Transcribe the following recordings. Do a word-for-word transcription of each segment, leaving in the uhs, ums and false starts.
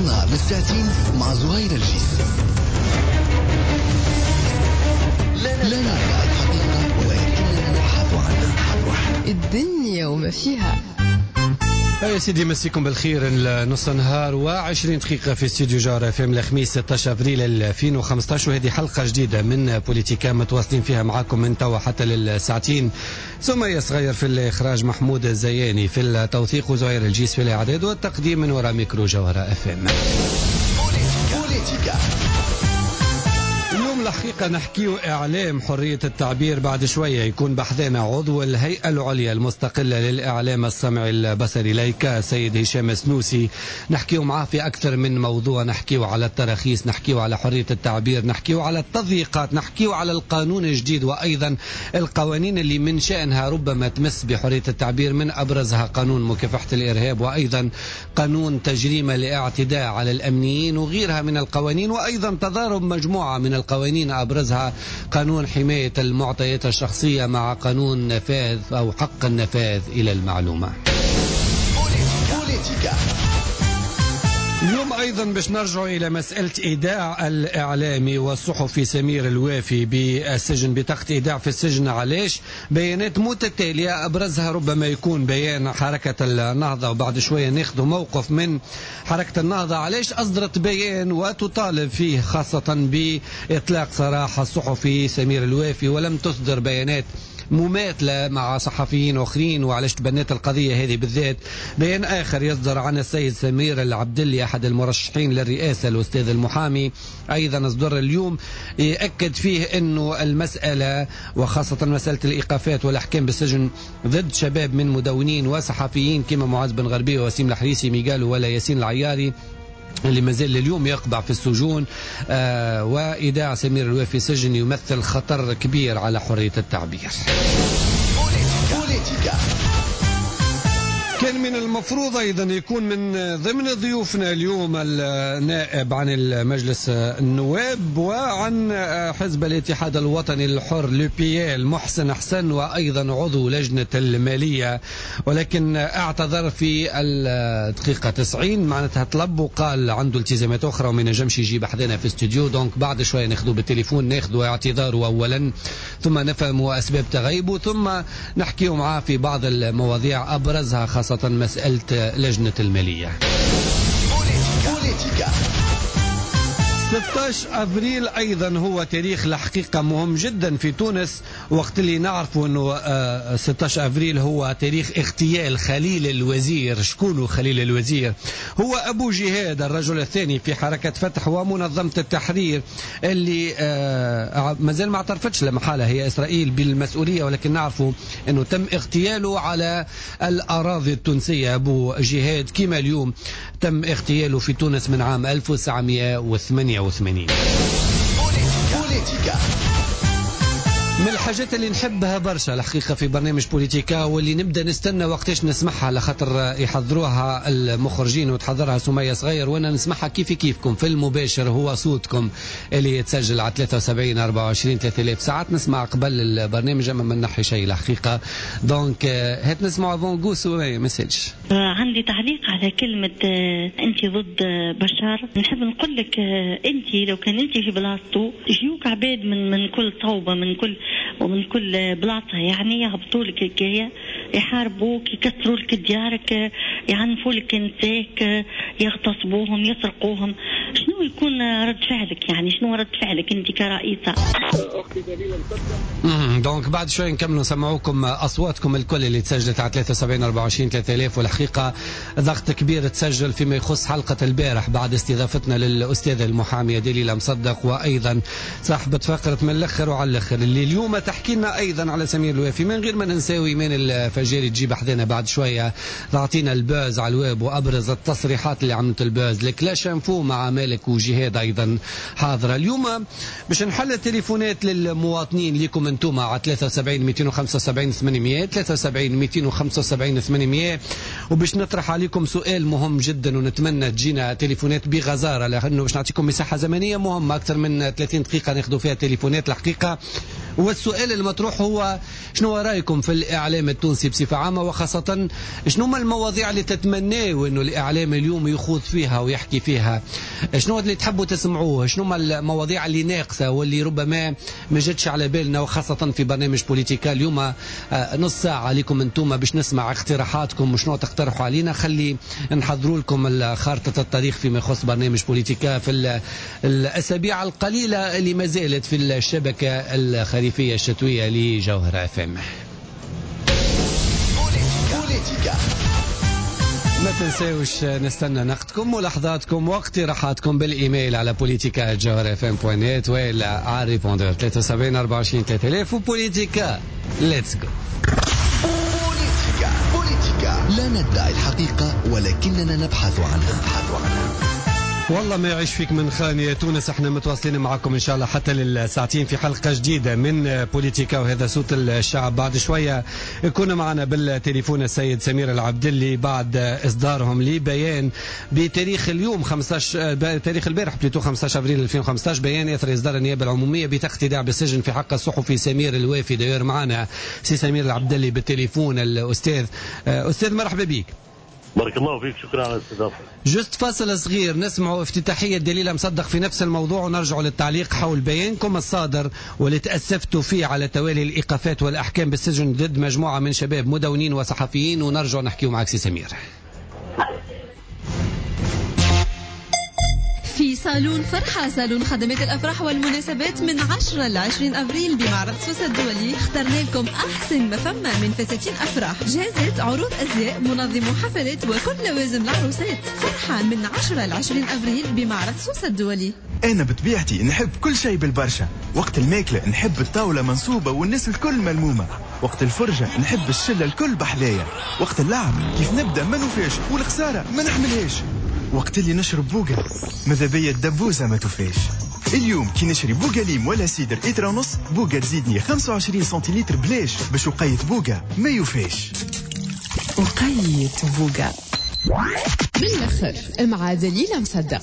النهار للساعتين مع زهير الجيسي. لا نعرف الحقيقة ولكننا نبحث عنها. الدنيا وما فيها. يا سيدي مسيكم بالخير. نص نهار وعشرين دقيقة في استوديو جارة في الخميس ستة عشر أبريل ألفين وخمسة عشر، وهذه حلقة جديدة من بوليتيكا متواصلين فيها معكم من توا حتى للساعتين. سمية صغير في الإخراج، محمود الزياني في التوثيق، وزهير الجيس في الإعداد والتقديم من وراء ميكرو جوهرة اف ام. بوليتيكا. اليوم الحقيقة نحكيو إعلام حرية التعبير. بعد شوية يكون بحثنا عضو الهيئة العليا المستقلة للإعلام السمعي البصري لايكا سيد هشام سنوسي، نحكيو معاه في أكثر من موضوع. نحكيو على التراخيص، نحكيو على حرية التعبير، نحكيو على التضييقات، نحكيو على القانون الجديد وأيضا القوانين اللي من شأنها ربما تمس بحرية التعبير، من أبرزها قانون مكافحة الإرهاب وأيضا قانون تجريم الاعتداء على الأمنيين وغيرها من القوانين، وأيضا تضارب مجموعة من القوانين أبرزها قانون حماية المعطيات الشخصية مع قانون نفاذ أو حق النفاذ إلى المعلومة. اليوم أيضا باش نرجع إلى مسألة إيداع الإعلامي والصحفي سمير الوافي بالسجن، بطاقة إيداع في السجن. علاش؟ بيانات متتالية، أبرزها ربما يكون بيان حركة النهضة، وبعد شوية ناخذ موقف من حركة النهضة علاش أصدرت بيان وتطالب فيه خاصة بإطلاق سراح الصحفي سمير الوافي، ولم تصدر بيانات مماثلة مع صحفيين أخرين، وعلاش تبنيت القضية هذه بالذات. بيان آخر يصدر عن السيد سمير العبدلي أحد المرشحين للرئاسة، الأستاذ المحامي، أيضا أصدر اليوم، يأكد فيه أنه المسألة وخاصة مسألة الإيقافات والأحكام بالسجن ضد شباب من مدونين وصحفيين كما معاذ بن غربية ووسيم الحريسي ميقالو ولا ياسين العياري اللي مازال اليوم يقبع في السجون. آه وإيداع سمير الوافي سجن يمثل خطر كبير على حرية التعبير. كان من المفروض أيضا يكون من ضمن ضيوفنا اليوم النائب عن المجلس النواب وعن حزب الاتحاد الوطني الحر لو بي ال محسن حسن، وأيضا عضو لجنة المالية، ولكن اعتذر في الدقيقة تسعين، معناتها طلب وقال عنده التزامات أخرى وما نجمش يجيب أحدنا في استوديو. دونك بعد شوية ناخذه بالتليفون، ناخذه اعتذاره أولا ثم نفهم أسباب تغيبه، ثم نحكيه معاه في بعض المواضيع أبرزها خاصة مسألة لجنة المالية. ستة عشر أبريل أيضا هو تاريخ الحقيقة مهم جدا في تونس، وقت اللي نعرفوا أنه ستة عشر أبريل هو تاريخ اغتيال خليل الوزير. شكونه خليل الوزير؟ هو أبو جهاد، الرجل الثاني في حركة فتح ومنظمة التحرير، اللي مازال ما اعترفتش لمحالة هي إسرائيل بالمسؤولية، ولكن نعرفوا أنه تم اغتياله على الأراضي التونسية. أبو جهاد كما اليوم تم اغتياله في تونس من عام ألف وتسعمئة وثمانية وثمانين. من الحاجات اللي نحبها برشا الحقيقة في برنامج بوليتيكا، واللي نبدأ نستنى وقتاش نسمعها لخاطر يحضروها المخرجين وتحضرها سمية صغير، وانا نسمعها كيف كيفكم في المباشر، هو صوتكم اللي يتسجل على ثلاثة وسبعين أربعة وعشرين ثلاثة آلاف. ساعات نسمع قبل البرنامج اما ما نحي شيء الحقيقة. دونك هات نسمع افون جو سمية مسلش. عندي تعليق على كلمة انت ضد بشار. نحب نقول لك انت لو كان انت في بلاصتو يجيوك عباد من من كل صوبة من كل ومن كل بلاطة، يعني يهبطوا لك الجاية، يحاربوك، يكسروا لك ديارك، يعنفوا لك نساك، يغتصبوهم، يسرقوهم. شنو يكون رد فعلك؟ يعني شنو رد فعلك انت كرئيسة؟ دونك بعد شوي نكملوا نسمعوكم اصواتكم الكل اللي تسجلت على ثلاثة وسبعين أربعة وعشرين ثلاثة آلاف. والحقيقه ضغط كبير تسجل فيما يخص حلقه البارح بعد استضافتنا للاستاذه المحاميه دليله مصدق، وايضا صاحبه فقره من الاخر وعلى الاخر، اللي اليوم تحكي لنا ايضا على سمير الوافي. من غير ما ننساوي من الفجاري تجيب حدنا بعد شويه تعطينا الباز على الويب وابرز التصريحات اللي عملت الباز لك. لا شنفو مع مالك وجهاد ايضا حاضره. اليوم باش نحل التليفونات للمواطنين لكم انتم على ثلاثة وسبعين مئتين وخمسة وسبعين ثمانمئة ثلاثة وسبعين مئتين وخمسة وسبعين ثمانمئة، وباش نطرح عليكم سؤال مهم جدا ونتمنى تجينا تليفونات بغزاره، لانه باش نعطيكم مساحه زمنيه مهمه اكثر من ثلاثين دقيقه ناخذوا فيها تليفونات الحقيقه. والسؤال المطروح هو شنو رايكم في الاعلام التونسي بصفه عامه، وخاصه شنو ما المواضيع اللي تتمناوا انه الاعلام اليوم يخوض فيها ويحكي فيها؟ شنو اللي تحبوا تسمعوه؟ شنو ما المواضيع اللي ناقصه واللي ربما ما جاتش على بالنا، وخاصه في برنامج بوليتيكا اليوم نص ساعه لكم انتم باش نسمع اقتراحاتكم وشنو تقترحوا علينا. خلي نحضروا لكم خارطه الطريق فيما يخص برنامج بوليتيكا في الاسابيع القليله اللي ما زالت في الشبكه الخريفيه الشتويه لجوهر اف ام. بوليتيكا. ما تنساوش نستنى نقدكم ملاحظاتكم واقتراحاتكم بالايميل على بوليتيكا جوهر اف ام بوان نت ولا على ريبوندور ثلاثة وسبعين أربعة وعشرين ثلاثة آلاف. وبوليتيكا ليتس جو. بوليتيكا بوليتيكا لا ندعي الحقيقة ولكننا نبحث عنها نبحث عنها والله ما يعيش فيك من خانية تونس. احنا متواصلين معكم ان شاء الله حتى للساعتين في حلقة جديدة من بوليتيكا وهذا صوت الشعب. بعد شوية يكون معنا بالتليفون السيد سمير العبدلي بعد اصدارهم لبيان بتاريخ اليوم خمسطاشر تاريخ البارح بليتو خمسطاشر ابريل ألفين وخمسة عشر، بيان اثر اصدار النيابة العمومية بتقتداء بالسجن في حق الصحفي سمير الوافي. داير معنا سي سمير العبدلي بالتليفون. الاستاذ استاذ مرحبا بك. بارك الله فيك، شكرا على الاستضافة. جست فاصل صغير نسمعوا افتتاحية دليل مصدق في نفس الموضوع ونرجعوا للتعليق حول بيانكم الصادر واللي تأسفتوا فيه على توالي الإيقافات والأحكام بالسجن ضد مجموعة من شباب مدونين وصحفيين، ونرجع نحكيوا معك سي سمير. في صالون فرحة، صالون خدمات الأفراح والمناسبات من عشرة لعشرين أبريل بمعرض سوسة الدولي، اخترنا لكم أحسن ما فما من فساتين أفراح، جهازات، عروض أزياء، منظم حفلات وكل لوازم العروسات. فرحة من عشرة لعشرين أبريل بمعرض سوسة الدولي. أنا بطبيعتي نحب كل شيء بالبرشا. وقت الماكلة نحب الطاولة منصوبة والناس الكل ملمومة. وقت الفرجة نحب الشلة الكل بحذايا. وقت اللعب كيف نبدأ ما نوفاش والخسارة ما نحملهاش. وقت اللي نشرب بوغا ماذا بيا الدبوزة ما توفاش. اليوم كي نشري بوغا ليم ولا سيدر إترا ونص، بوغا تزيدني خمسة وعشرين سنتيلتر بلاش باش وقيت بوغا ما يوفاش. وقيت بوغا بالأخر مع دليل مصدق.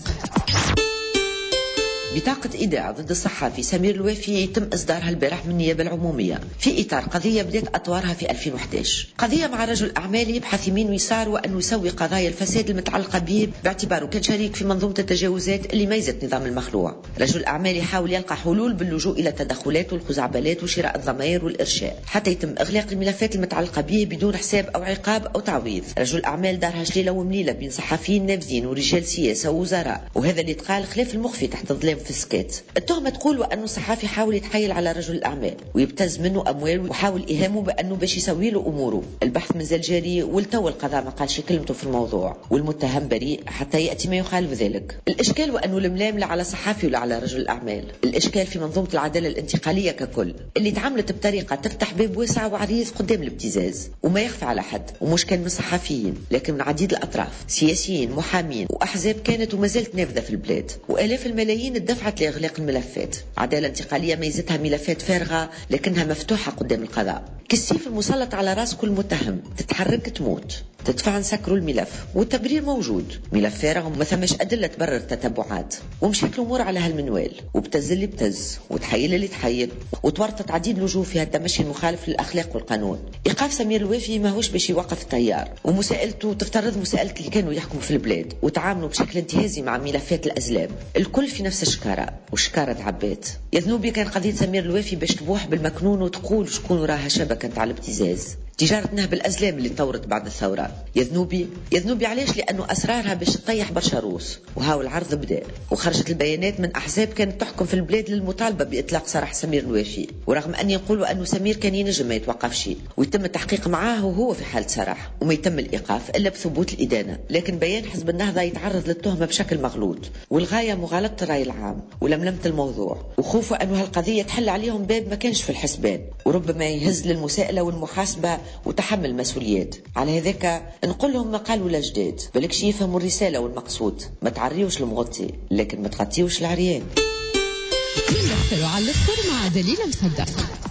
بطاقة إيداع ضد الصحفي سمير الوافي يتم إصدارها البارح من النيابة العمومية في إطار قضية بدأت أطوارها في ألفين وإحدى عشر. قضية مع رجل أعمال يبحث يمين ويسار وأنه يسوي قضايا الفساد المتعلقة به باعتباره كان شريك في منظومة التجاوزات اللي ميزت نظام المخلوع. رجل أعمال يحاول يلقى حلول باللجوء إلى التدخلات والخزعبلات وشراء الضمائر والإرشاء حتى يتم إغلاق الملفات المتعلقة به بدون حساب أو عقاب أو تعويض. رجل أعمال دارها شليلة ومليلة بين صحفيين نافذين ورجال سياسة ووزراء، وهذا اللي تقال خلاف المخفي تحت الظلام في السكات. التهمة تقول وأنه الصحافي حاول يتحايل على رجل الأعمال ويبتز منه أموال وحاول إيهامه بأنه باش يسوي له أموره. البحث مازال جاري والتو القضاء ما قالش كلمته في الموضوع، والمتهم بريء حتى يأتي ما يخالف ذلك. الإشكال وأنه الملام لا على صحافي ولا على رجل الأعمال، الإشكال في منظومة العدالة الانتقالية ككل اللي تعاملت بطريقة تفتح باب واسع وعريض قدام الابتزاز. وما يخفى على حد ومش كان من صحفيين لكن من عديد الأطراف، سياسيين، محامين وأحزاب كانت وما زالت نافذة في البلاد، وآلاف الملايين اتدفعت لإغلاق الملفات. عدالة انتقالية ميزتها ملفات فارغة لكنها مفتوحة قدام القضاء، كالسيف المسلط على راس كل متهم، تتحرك تموت، تدفع نسكروا الملف والتبرير موجود، ملف فارغ وما ثمش أدلة تبرر تتبعات. ومشيت الأمور على هالمنوال وبتز اللي بتز وتحيل اللي تحيل، وتورطت عديد الوجوه في هالتمشي المخالف للأخلاق والقانون. إيقاف سمير الوافي ماهوش باش يوقف التيار، ومساءلته تفترض مساءلة اللي كانوا يحكموا في البلاد وتعاملوا بشكل انتهازي مع ملفات الأزلام، الكل في نفس الشكارة وشكارة عبات. يا ذنوبي كان قضية سمير الوافي باش تبوح بالمكنون وتقول شكون وراها شبكة على الابتزاز، تجارة نهب الأزلام اللي تطورت بعد الثورة. يا ذنوبي يا ذنوبي علاش؟ لأنه أسرارها باش تطيح برشا روس، وهاو العرض بدأ وخرجت البيانات من أحزاب كانت تحكم في البلاد للمطالبة بإطلاق سراح سمير الوافي، ورغم أن يقولوا أنه سمير كان ينجم ما يتوقفش ويتم التحقيق معاه وهو في حالة سراح وما يتم الإيقاف إلا بثبوت الإدانة. لكن بيان حزب النهضة يتعرض للتهمة بشكل مغلوط، والغاية مغالطة الرأي العام ولملمة الموضوع، وخوفوا أنه هالقضية تحل عليهم باب ما كانش في الحسبان، وربما يهز للمساءلة والمحاسبة وتحمل المسؤوليات. على هذاك نقول لهم ما قالوا لا جداد، بلكش يفهموا الرسالة والمقصود، ما تعريوش المغطي لكن ما تغطيوش العريان. من الأخر على الأخر مع دليل مصدق.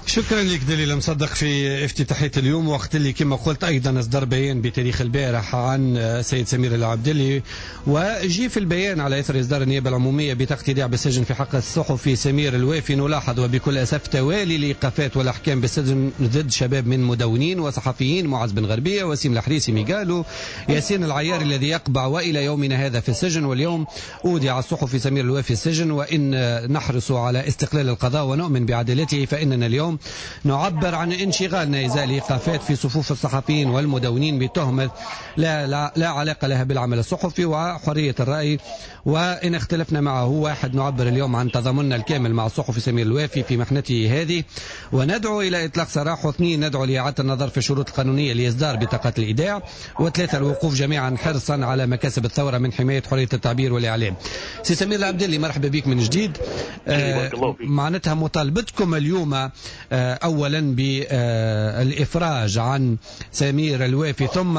شكرا لك دليل مصدق في افتتاحية اليوم، وقت اللي كما قلت أيضا أصدر بيان بتاريخ البارح عن سيد سمير العبدلي، وجي في البيان على إثر إصدار النيابة العمومية بتقت إيداع بالسجن في حق الصحفي سمير الوافي. نلاحظ وبكل أسف توالي الإيقافات والأحكام بالسجن ضد شباب من مدونين وصحفيين، معز بن غربية، وسيم الحريسي ميغالو، ياسين العيار الذي يقبع وإلى يومنا هذا في السجن. واليوم أودع الصحفي سمير الوافي السجن، وإن نحرص على استقلال القضاء ونؤمن بعدالته فإننا اليوم نعبر عن انشغالنا إزاء الإيقافات في صفوف الصحفيين والمدونين بتهمة لا, لا, لا علاقة لها بالعمل الصحفي وحرية الرأي، وإن اختلفنا معه واحد نعبر اليوم عن تضامننا الكامل مع الصحفي سمير الوافي في محنته هذه، وندعو إلى إطلاق سراحه. اثنين، ندعو لإعادة النظر في الشروط القانونية لإصدار بطاقة الإيداع. وثلاثة، الوقوف جميعا حرصا على مكاسب الثورة من حماية حرية التعبير والإعلام. سي سمير العبدلي، مرحبا بك من جديد. آه معناتها مطالبتكم اليوم آه أولا بالإفراج عن سمير الوافي، ثم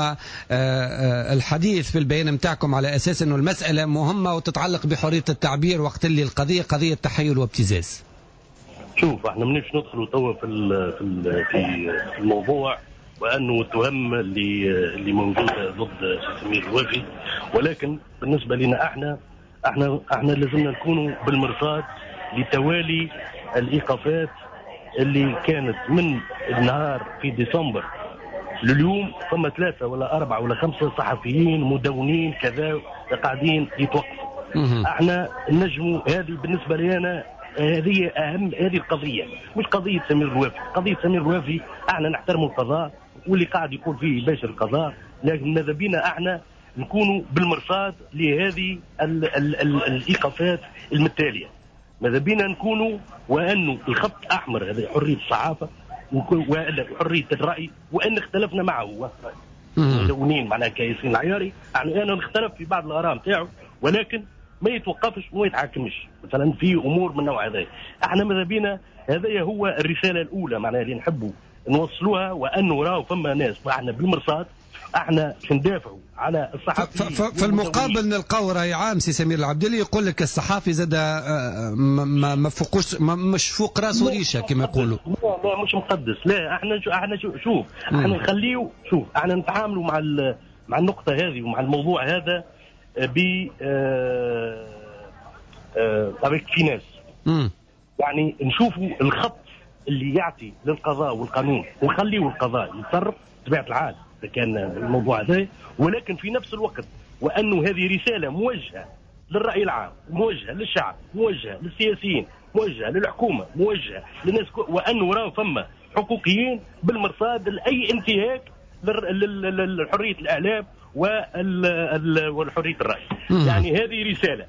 الحديث في البيان متاعكم على أساس أنه المسألة مهمة وتتعلق بحرية التعبير، وقت اللي القضية قضية تحيل وابتزاز. شوف، احنا منيش ندخلوا توا في في في الموضوع وانه التهم اللي اللي موجوده ضد سمير الوافي، ولكن بالنسبه لنا احنا احنا احنا لازمنا نكونوا بالمرصاد لتوالي الايقافات اللي كانت من النهار في ديسمبر لليوم. ثم ثلاثة ولا أربعة ولا خمسة صحفيين مدونين كذا قاعدين يتوقفوا. احنا نجموا، هذه بالنسبة لي أنا هذه أهم، هذه القضية مش قضية سمير الوافي. قضية سمير الوافي احنا نحترم القضاء واللي قاعد يقول فيه باشا القضاء، لكن ماذا بينا احنا نكونوا بالمرصاد لهذه ال ال ال الإيقافات المتالية. ماذا بينا نكونوا وأنه الخط أحمر هذا حرية الصحافة وحرية الرأي، وأن اختلفنا معه مدونين معناها كياسين العياري، يعني أنا نختلف في بعض الآراء نتاعو، ولكن ما يتوقفش وما يتحاكمش مثلا في أمور من النوع هذا. احنا ماذا بينا، هذا هو الرسالة الأولى معناها اللي نحبوا نوصلوها، وأنه راهو فما ناس احنا بالمرصاد احنا ندافعوا على الصحفي. في المقابل نلقاو راي عام سي سمير العبدلي يقول لك الصحافي زاد ما ما فوقوش مش فوق راسه ريشه كما يقولوا. لا لا مش مقدس، لا احنا احنا شوف احنا نخليه، شوف احنا نتعاملوا مع مع النقطه هذه ومع الموضوع هذا ب طريقه في ناس يعني نشوفوا الخط اللي يعطي للقضاء والقانون ونخليه القضاء يتصرف بطبيعه الحال اذا كان الموضوع هذا، ولكن في نفس الوقت وانه هذه رساله موجهه للراي العام، موجهه للشعب، موجهه للسياسيين، موجهه للحكومه، موجهه للناس، وانه راه فما حقوقيين بالمرصاد لاي انتهاك لحريه الاعلام والحريه الراي. يعني هذه رساله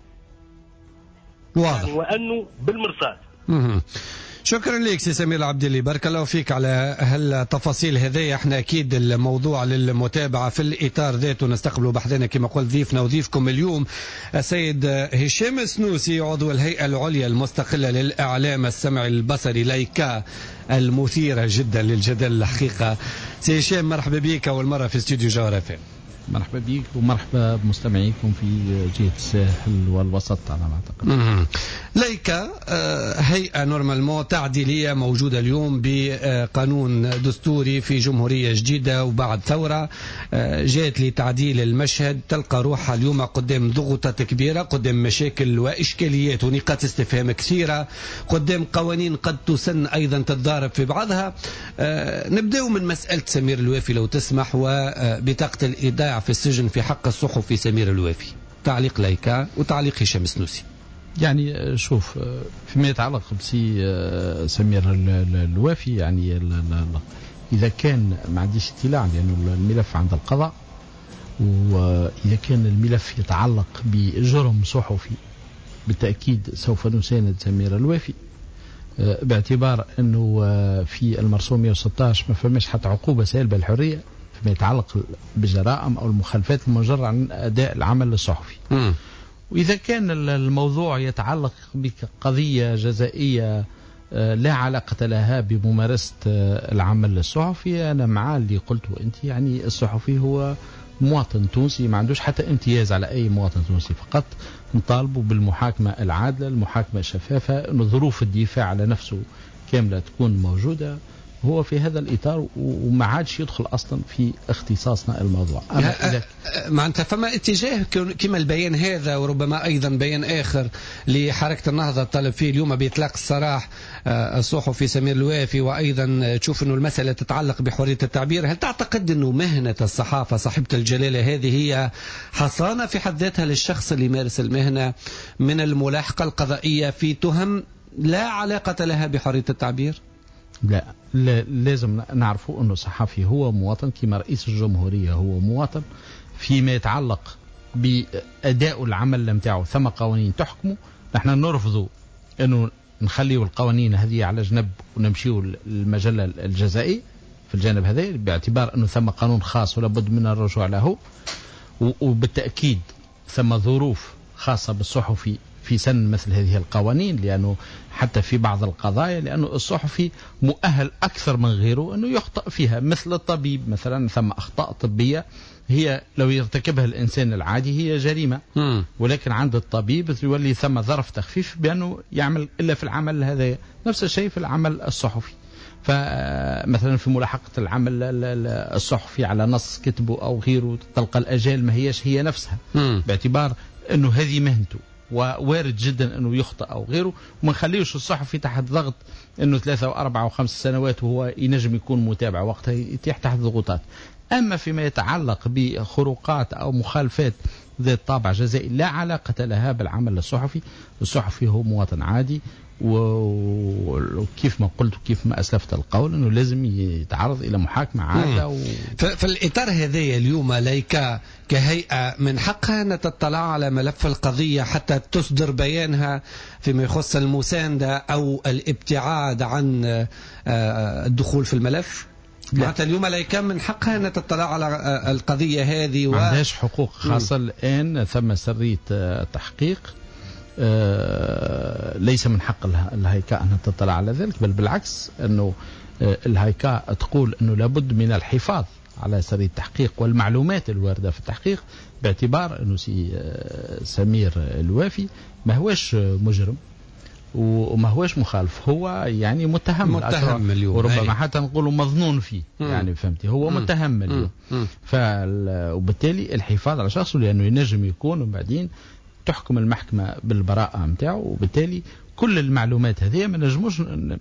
واضح، يعني وانه بالمرصاد. شكرا لك سي سمير العبدلي، بارك الله فيك على هالتفاصيل هذه. احنا اكيد الموضوع للمتابعه في الاطار ذاته نستقبلوا بحثنا كما قلت ضيفنا وضيفكم اليوم السيد هشام السنوسي عضو الهيئه العليا المستقله للاعلام السمعي البصري لايكا المثيره جدا للجدل الحقيقه. سي هشام مرحبا بك اول مره في استوديو جوهر اف ام. مرحبا بك ومرحبا بمستمعيكم في جهة الساحل والوسط على ما أعتقد. لايكا هيئة نورمالمون تعديلية موجودة اليوم بقانون دستوري في جمهورية جديدة وبعد ثورة جاءت لتعديل المشهد، تلقى روحها اليوم قدام ضغوطات كبيرة، قدام مشاكل وإشكاليات ونقاط استفهام كثيرة، قدام قوانين قد تسن أيضا تتضارب في بعضها. نبدأ من مسألة سمير الوافي لو تسمح، وبطاقة الإيداع في السجن في حق الصحفي سمير الوافي. تعليق لايكا وتعليق هشام السنوسي. يعني شوف، فيما يتعلق بسي سمير الوافي، يعني إذا كان ما عنديش اطلاع لأنه الملف عند القضاء، وإذا كان الملف يتعلق بجرم صحفي بالتأكيد سوف نساند سمير الوافي، باعتبار أنه في المرسوم مئة وستة عشر ما فماش حتى عقوبة سالبة الحرية فيما يتعلق بالجرائم أو المخالفات المجرة عن أداء العمل الصحفي. م. وإذا كان الموضوع يتعلق بقضية جزائية لا علاقة لها بممارسة العمل الصحفي، أنا مع اللي قلته أنت. يعني الصحفي هو مواطن تونسي، ما عندوش حتى امتياز على أي مواطن تونسي، فقط نطالبوا بالمحاكمة العادلة، المحاكمة الشفافة، ظروف الدفاع على نفسه كاملة تكون موجودة، هو في هذا الإطار وما عادش يدخل أصلا في اختصاصنا الموضوع. معناتها فما اتجاه كما البيان هذا وربما أيضا بيان آخر لحركة النهضة طلب فيه اليوم بإطلاق السراح الصحفي سمير الوافي، وأيضا تشوف أنه المسألة تتعلق بحرية التعبير. هل تعتقد أنه مهنة الصحافة صاحبة الجلالة هذه هي حصانة في حد ذاتها للشخص اللي يمارس المهنة من الملاحقة القضائية في تهم لا علاقة لها بحرية التعبير؟ لا, لا لازم نعرفوا أنه صحفي هو مواطن كما رئيس الجمهورية هو مواطن. فيما يتعلق بأداء العمل متاعه ثم قوانين تحكمه، نحن نرفضوا أنه نخليه القوانين هذه على جنب ونمشيوا المجلة الجزائي في الجانب هذا، باعتبار أنه ثم قانون خاص ولا بد من الرجوع له. وبالتأكيد ثم ظروف خاصة بالصحفي في سن مثل هذه القوانين، لأنه حتى في بعض القضايا لأنه الصحفي مؤهل أكثر من غيره أنه يخطئ فيها، مثل الطبيب مثلا ثم أخطاء طبية هي لو يرتكبها الإنسان العادي هي جريمة، ولكن عند الطبيب يولي ثم ظرف تخفيف بأنه يعمل إلا في العمل هذا. نفس الشيء في العمل الصحفي، فمثلا في ملاحقة العمل الصحفي على نص كتبه أو غيره تلقى الأجال ما هيش هي نفسها، باعتبار أنه هذه مهنته ووارد جدا أنه يخطئ أو غيره، وما نخليوش الصحفي تحت ضغط أنه ثلاثة وأربعة وخمس سنوات وهو ينجم يكون متابع وقتها يتيح تحت ضغوطات. أما فيما يتعلق بخروقات أو مخالفات ذات طابع جزائي لا علاقة لها بالعمل الصحفي، الصحفي هو مواطن عادي، وكيف ما قلت وكيف ما أسلفت القول أنه لازم يتعرض إلى محاكمة عادة. و... في الإطار هذا اليوم لايكا كهيئة من حقها أن تطلع على ملف القضية حتى تصدر بيانها فيما يخص المساندة أو الابتعاد عن الدخول في الملف؟ معناتها اليوم لايكا من حقها أن تطلع على القضية هذه؟ ما عندهاش حقوق خاصة. الآن ثم سرية تحقيق، آه ليس من حق الهيكاء أن تطلع على ذلك، بل بالعكس أنه آه الهيكاء تقول أنه لابد من الحفاظ على سرية التحقيق والمعلومات الواردة في التحقيق، باعتبار أنه سي آه سمير الوافي ما هوش مجرم وما هوش مخالف، هو يعني متهم متهم اليوم، وربما حتى نقوله مظنون فيه. مم. يعني فهمتي هو مم. متهم اليوم، وبالتالي الحفاظ على شخصه لأنه ينجم يكون وبعدين تحكم المحكمة بالبراءة متاعه، وبالتالي كل المعلومات هذه ما نجموش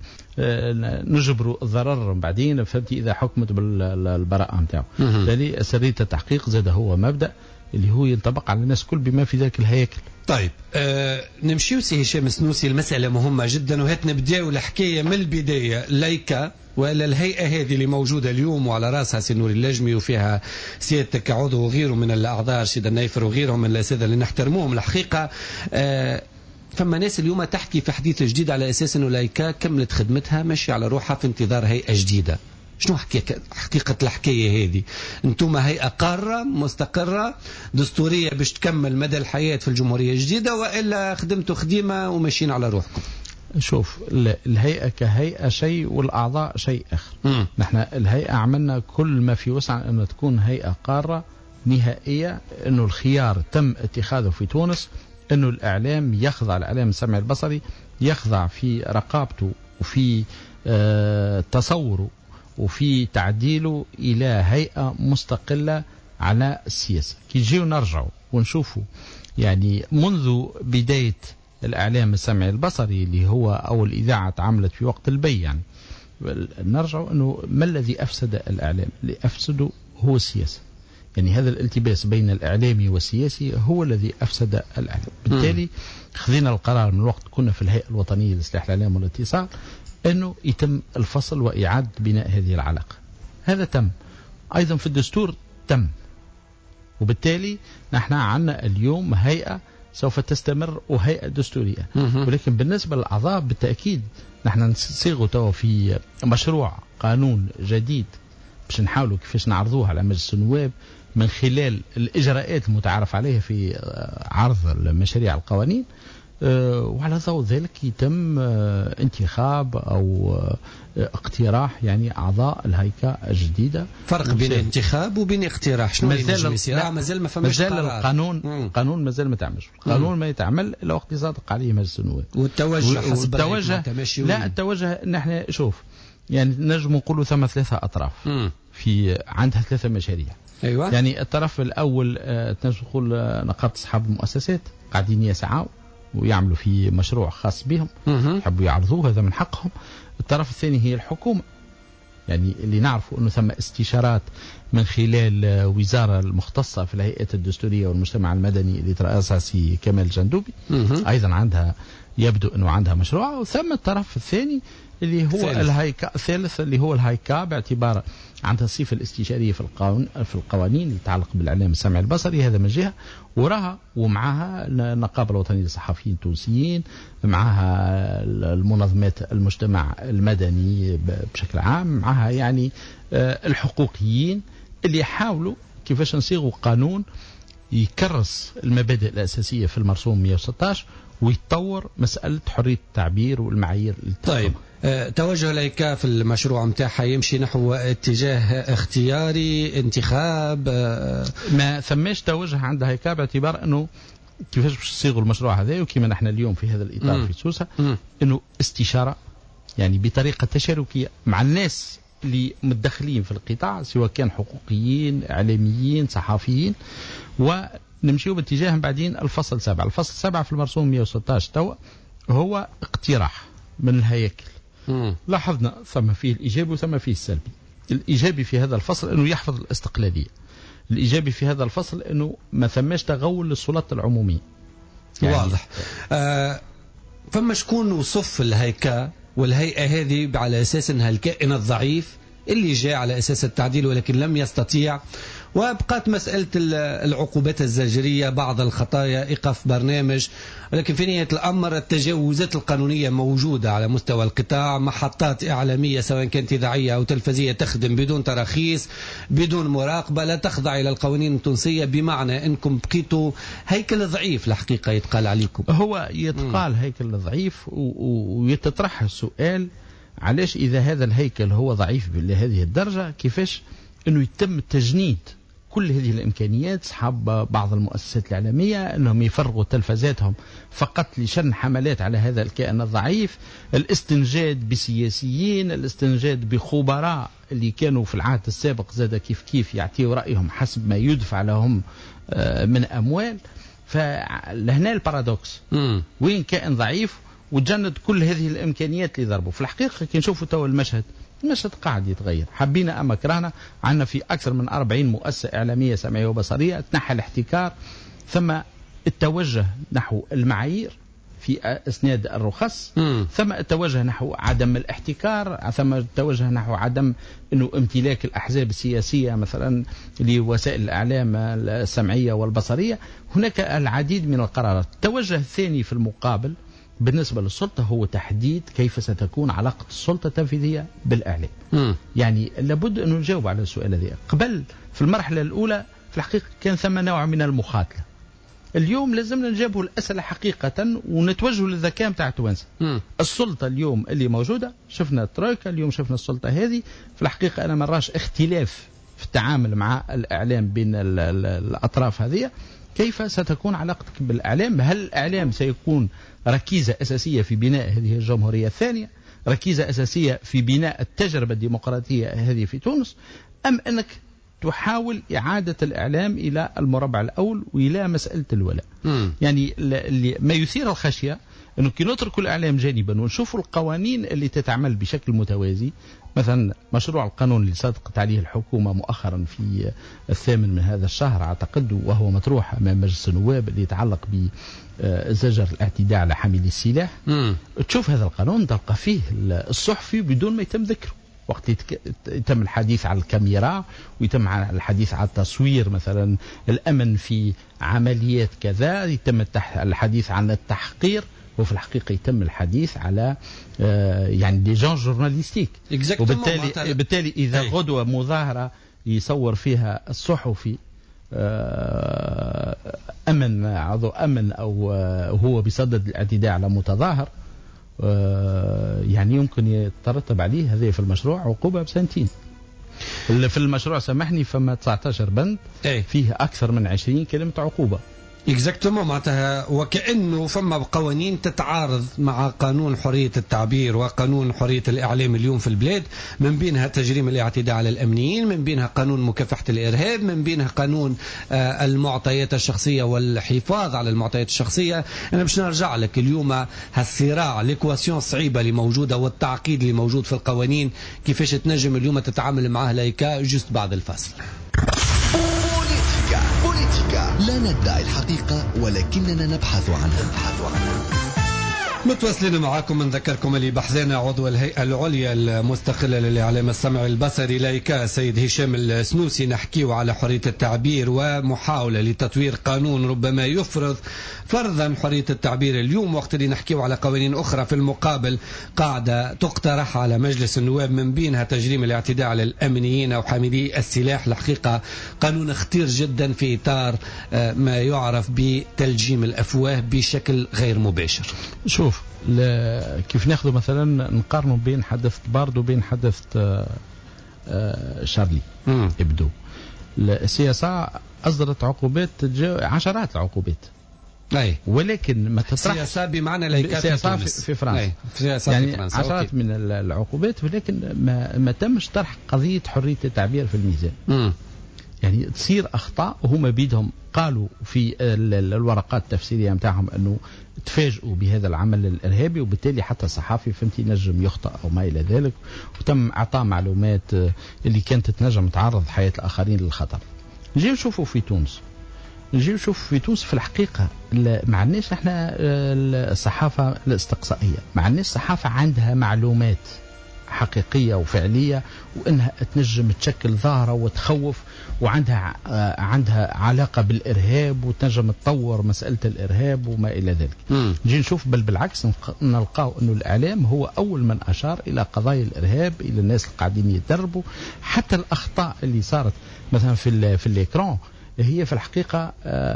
نجبروا الضرر بعدين فهمتي إذا حكمت بالبراءة متاعه. بالتالي سرية التحقيق زاد هو مبدأ اللي هو ينطبق على الناس كل بما في ذلك الهياكل. طيب آه نمشيو سي هشام السنوسي، المسألة مهمة جدا وهات نبداو الحكاية من البداية. لايكا ولا الهيئة هذه اللي موجودة اليوم وعلى رأسها سي نور اللجمي وفيها سيادتك عضو وغيره من الأعضاء سيد النايفر وغيرهم من الأساتذة اللي نحترموهم الحقيقة، آه فما ناس اليوم تحكي في حديث جديد على أساس أنه لايكا كملت خدمتها ماشي على روحها في انتظار هيئة جديدة. شنو حقيقة الحكاية هذه؟ انتم هيئة قارة مستقرة دستورية باش تكمل مدى الحياة في الجمهورية الجديدة، وإلا خدمتوا خديمة وماشيين على روحكم؟ شوف الهيئة كهيئة شيء والأعضاء شيء آخر. م. نحن الهيئة عملنا كل ما في وسع أن تكون هيئة قارة نهائية، أنه الخيار تم اتخاذه في تونس أنه الإعلام يخضع، الإعلام السمعي البصري يخضع في رقابته وفي آه تصوره وفي تعديله إلى هيئة مستقلة على السياسة. كي نجيو نرجعوا ونشوفوا يعني منذ بداية الإعلام السمعي البصري اللي هو أول إذاعة تعملت في وقت البي، يعني نرجع أنه ما الذي أفسد الإعلام؟ اللي أفسده هو السياسة، يعني هذا الالتباس بين الإعلامي والسياسي هو الذي أفسد الإعلام. بالتالي خذينا القرار من وقت كنا في الهيئة الوطنية لإصلاح الإعلام والاتصال أنه يتم الفصل وإعادة بناء هذه العلاقة. هذا تم أيضا في الدستور تم، وبالتالي نحن عندنا اليوم هيئة سوف تستمر وهيئة دستورية. ولكن بالنسبة للأعضاء بالتأكيد نحن نصيغوا توا في مشروع قانون جديد باش نحاولوا كيفاش نعرضوه على مجلس النواب من خلال الإجراءات المتعارف عليها في عرض المشاريع القوانين، وعلى ضوء ذلك يتم انتخاب أو اقتراح يعني أعضاء الهيكلة الجديدة. فرق بين انتخاب وبين اقتراح. شنو مازال لا مازال ما فماش مازال القانون مم. قانون مازال ما تعملش. القانون ما يتعمل إلا وقت يصادق عليه مجلس النواب. والتوجه حسب التوجه لا التوجه نحن شوف يعني نجم نقولوا ثم ثلاثة أطراف مم. في عندها ثلاثة مشاريع. أيوة. يعني الطرف الأول تنجم تقول نقابة أصحاب المؤسسات قاعدين يسعوا ويعملوا في مشروع خاص بهم يحبوا يعرضوه، هذا من حقهم. الطرف الثاني هي الحكومة، يعني اللي نعرفوا أنه ثم استشارات من خلال وزارة المختصة في الهيئة الدستورية والمجتمع المدني اللي ترأسها سي كمال جندوبي أيضا عندها يبدو أنه عندها مشروع. وثم الطرف الثاني اللي هو الهيكا الثالث اللي هو الهيكا باعتبار عندها الصفة الاستشارية في القانون في القوانين اللي تتعلق بالإعلام السمعي البصري، هذا من جهة. وراها ومعها النقابة الوطنية للصحفيين التونسيين، معها المنظمات المجتمع المدني بشكل عام، معها يعني الحقوقيين اللي يحاولوا كيفاش نصيغوا قانون يكرس المبادئ الأساسية في المرسوم مئة وستة عشر ويتطور مسألة حرية التعبير والمعايير. طيب أه توجه الهيكا في المشروع متاعها يمشي نحو اتجاه اختياري انتخاب أه ما ثماش توجه عند هيكا باعتبار انه كيفاش باش يصيغوا المشروع هذا. وكما نحن اليوم في هذا الإطار م. في سوسة م. انه استشارة يعني بطريقة تشاركية مع الناس اللي متدخلين في القطاع سواء كان حقوقيين إعلاميين صحفيين، ونمشيو باتجاه بعدين الفصل سبعة. الفصل سبعة في المرسوم مئة وستة عشر توا هو اقتراح من الهياكل. مم. لاحظنا ثم فيه الإيجابي وثم فيه السلبي. الإيجابي في هذا الفصل أنه يحفظ الاستقلالية. الإيجابي في هذا الفصل أنه ما ثماش تغول للسلطات العمومية. يعني واضح. آه فما شكون وصف الهيكا والهيئة هذه على أساس أنها الكائن الضعيف اللي جاء على أساس التعديل ولكن لم يستطيع، وابقات مسألة العقوبات الزجرية، بعض الخطايا، إيقاف برنامج، ولكن في نهاية الأمر التجاوزات القانونية موجودة على مستوى القطاع. محطات إعلامية سواء كانت إذاعية أو تلفزية تخدم بدون تراخيص بدون مراقبة، لا تخضع إلى القوانين التونسية، بمعنى أنكم بقيتوا هيكل ضعيف الحقيقة يتقال عليكم. هو يتقال م. هيكل ضعيف ويتطرح السؤال علاش إذا هذا الهيكل هو ضعيف لهذه الدرجة كيفاش أنه يتم تجنيد كل هذه الإمكانيات. أصحاب بعض المؤسسات الإعلامية أنهم يفرغوا تلفزاتهم فقط لشن حملات على هذا الكائن الضعيف، الاستنجاد بسياسيين، الاستنجاد بخبراء اللي كانوا في العهد السابق زاد كيف كيف يعطيوا رأيهم حسب ما يدفع لهم من أموال. فلهنا البارادوكس وين كائن ضعيف وتجند كل هذه الإمكانيات اللي ضربوا. في الحقيقة كي نشوفوا تو المشهد المشهد قاعد يتغير، حبينا أما كرهنا. عندنا في أكثر من أربعين مؤسسة إعلامية سمعية وبصرية، تنحى الاحتكار، ثم التوجه نحو المعايير في إسناد الرخص، م. ثم التوجه نحو عدم الاحتكار، ثم التوجه نحو عدم إنه امتلاك الأحزاب السياسية مثلا لوسائل الإعلام السمعية والبصرية. هناك العديد من القرارات. التوجه الثاني في المقابل بالنسبة للسلطة هو تحديد كيف ستكون علاقة السلطة التنفيذية بالإعلام. م. يعني لابد أن نجاوب على السؤال هذا. قبل في المرحلة الأولى في الحقيقة كان ثم نوع من المخاطلة. اليوم لازمنا نجاوبه الأسئلة حقيقة ونتوجه للذكاء متاع التوانسة. السلطة اليوم اللي موجودة، شفنا الترويكا اليوم، شفنا السلطة هذه. في الحقيقة أنا مراش اختلاف في التعامل مع الإعلام بين ال ال الأطراف هذه. كيف ستكون علاقتك بالإعلام؟ هل الإعلام سيكون ركيزة أساسية في بناء هذه الجمهورية الثانية، ركيزة أساسية في بناء التجربة الديمقراطية هذه في تونس، أم أنك تحاول إعادة الإعلام إلى المربع الأول وإلى مسألة الولاء؟ م. يعني اللي ما يثير الخشية أنه كي نترك الإعلام جانبا ونشوف القوانين اللي تتعمل بشكل متوازي. مثلا مشروع القانون اللي صدقت عليه الحكومة مؤخرا في الثامن من هذا الشهر أعتقد، وهو مطروح أمام مجلس النواب، اللي يتعلق بزجر الاعتداء على حاملي السلاح. م. تشوف هذا القانون تلقى فيه الصحفي بدون ما يتم ذكره. وقت يتم الحديث عن الكاميرا ويتم الحديث عن التصوير مثلا الأمن في عمليات كذا، يتم الحديث عن التحقير، وفي الحقيقة يتم الحديث على آه يعني دي جون جورناليستيك. وبالتالي بالتالي إذا غدوة مظاهرة يصور فيها الصحفي آه أمن عضو أمن أو هو بصدد الاعتداء على متظاهر يعني يمكن يترتب عليه هذه في المشروع عقوبة بسنتين. في المشروع سامحني فما تسعة عشر بند فيه أكثر من عشرين كلمة عقوبة. اكزاكتومون معناتها وكأنه فما قوانين تتعارض مع قانون حرية التعبير وقانون حرية الإعلام اليوم في البلاد، من بينها تجريم الاعتداء على الأمنيين، من بينها قانون مكافحة الإرهاب، من بينها قانون آه المعطيات الشخصية والحفاظ على المعطيات الشخصية. أنا باش نرجع لك اليوم هالصراع ليكواسيون الصعيبة اللي موجودة والتعقيد اللي موجود في القوانين كيفاش تنجم اليوم تتعامل معها لايكا جست بعد الفصل. بوليتيكا لا ندعي الحقيقة ولكننا نبحث عنها. نبحث عنها. متواصلين معاكم. نذكركم اللي بحثنا عضو الهيئة العليا المستقلة للإعلام السمعي البصري لايكا سيد هشام السنوسي، نحكيه على حرية التعبير ومحاولة لتطوير قانون ربما يفرض فرضا حرية التعبير اليوم، وقت اللي نحكيه على قوانين أخرى في المقابل قاعدة تقترح على مجلس النواب، من بينها تجريم الاعتداء على الأمنيين أو حاملي السلاح. الحقيقة قانون خطير جدا في إطار ما يعرف بتلجيم الأفواه بشكل غير مباشر. شوف كيف ناخذ مثلا نقارنوا بين حدث بارد وبين حدث شارلي ابدو. السياسة أصدرت عقوبات عشرات العقوبات، أي ولكن ما تطرح سياسة بمعنى لايكا في, في فرنسا يعني في فرنسا. عشرات أوكي. من العقوبات، ولكن ما, ما تمش طرح قضية حرية التعبير في الميزان. م. يعني تصير أخطاء وهم بيدهم قالوا في الورقات التفسيرية متاعهم أنه تفاجئوا بهذا العمل الإرهابي، وبالتالي حتى الصحافي فهمتي نجم يخطأ أو ما إلى ذلك، وتم إعطاء معلومات اللي كانت تنجم تعرض حياة الآخرين للخطر. نجي نشوفوا في تونس نجي نشوف في تونس في الحقيقة ما عندناش احنا الصحافة الاستقصائية، ما عندناش صحافة عندها معلومات حقيقية وفعلية وإنها تنجم تشكل ظاهرة وتخوف، وعندها عندها علاقة بالإرهاب وتنجم تطور مسألة الإرهاب وما إلى ذلك. نجي نشوف بل بالعكس نلقاو أنه الإعلام هو أول من أشار إلى قضايا الإرهاب، إلى الناس القاعدين يتدربوا. حتى الأخطاء اللي صارت مثلا في في الإكران هي في الحقيقة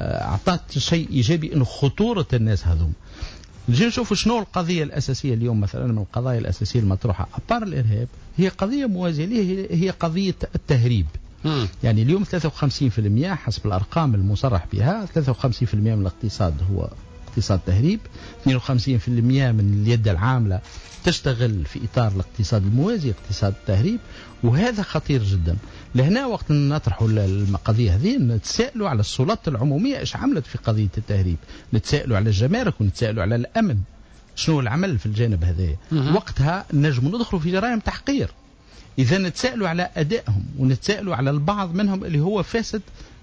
أعطت شيء إيجابي، أنه خطورة الناس هذوم. نجي نشوف شنو القضية الأساسية اليوم مثلا من القضايا الأساسية المطروحة أبار الإرهاب، هي قضية موازية ليه، هي قضية التهريب. م. يعني اليوم ثلاثة وخمسين بالمئة حسب الأرقام المصرح بها، ثلاثة وخمسين بالمئة من الاقتصاد هو اقتصاد تهريب، اثنين وخمسين بالمئة من اليد العاملة تشتغل في إطار الاقتصاد الموازي اقتصاد التهريب، وهذا خطير جدا. لهنا وقت نطرحوا القضية هذه نتسائلوا على السلطات العمومية إيش عملت في قضية التهريب، نتسائلوا على الجمارك ونتسائلوا على الأمن شنو العمل في الجانب هذا. وقتها نجم ندخلوا في جرائم تحقير. إذا نتسائلوا على أدائهم ونتسائلوا على البعض منهم اللي هو فاسد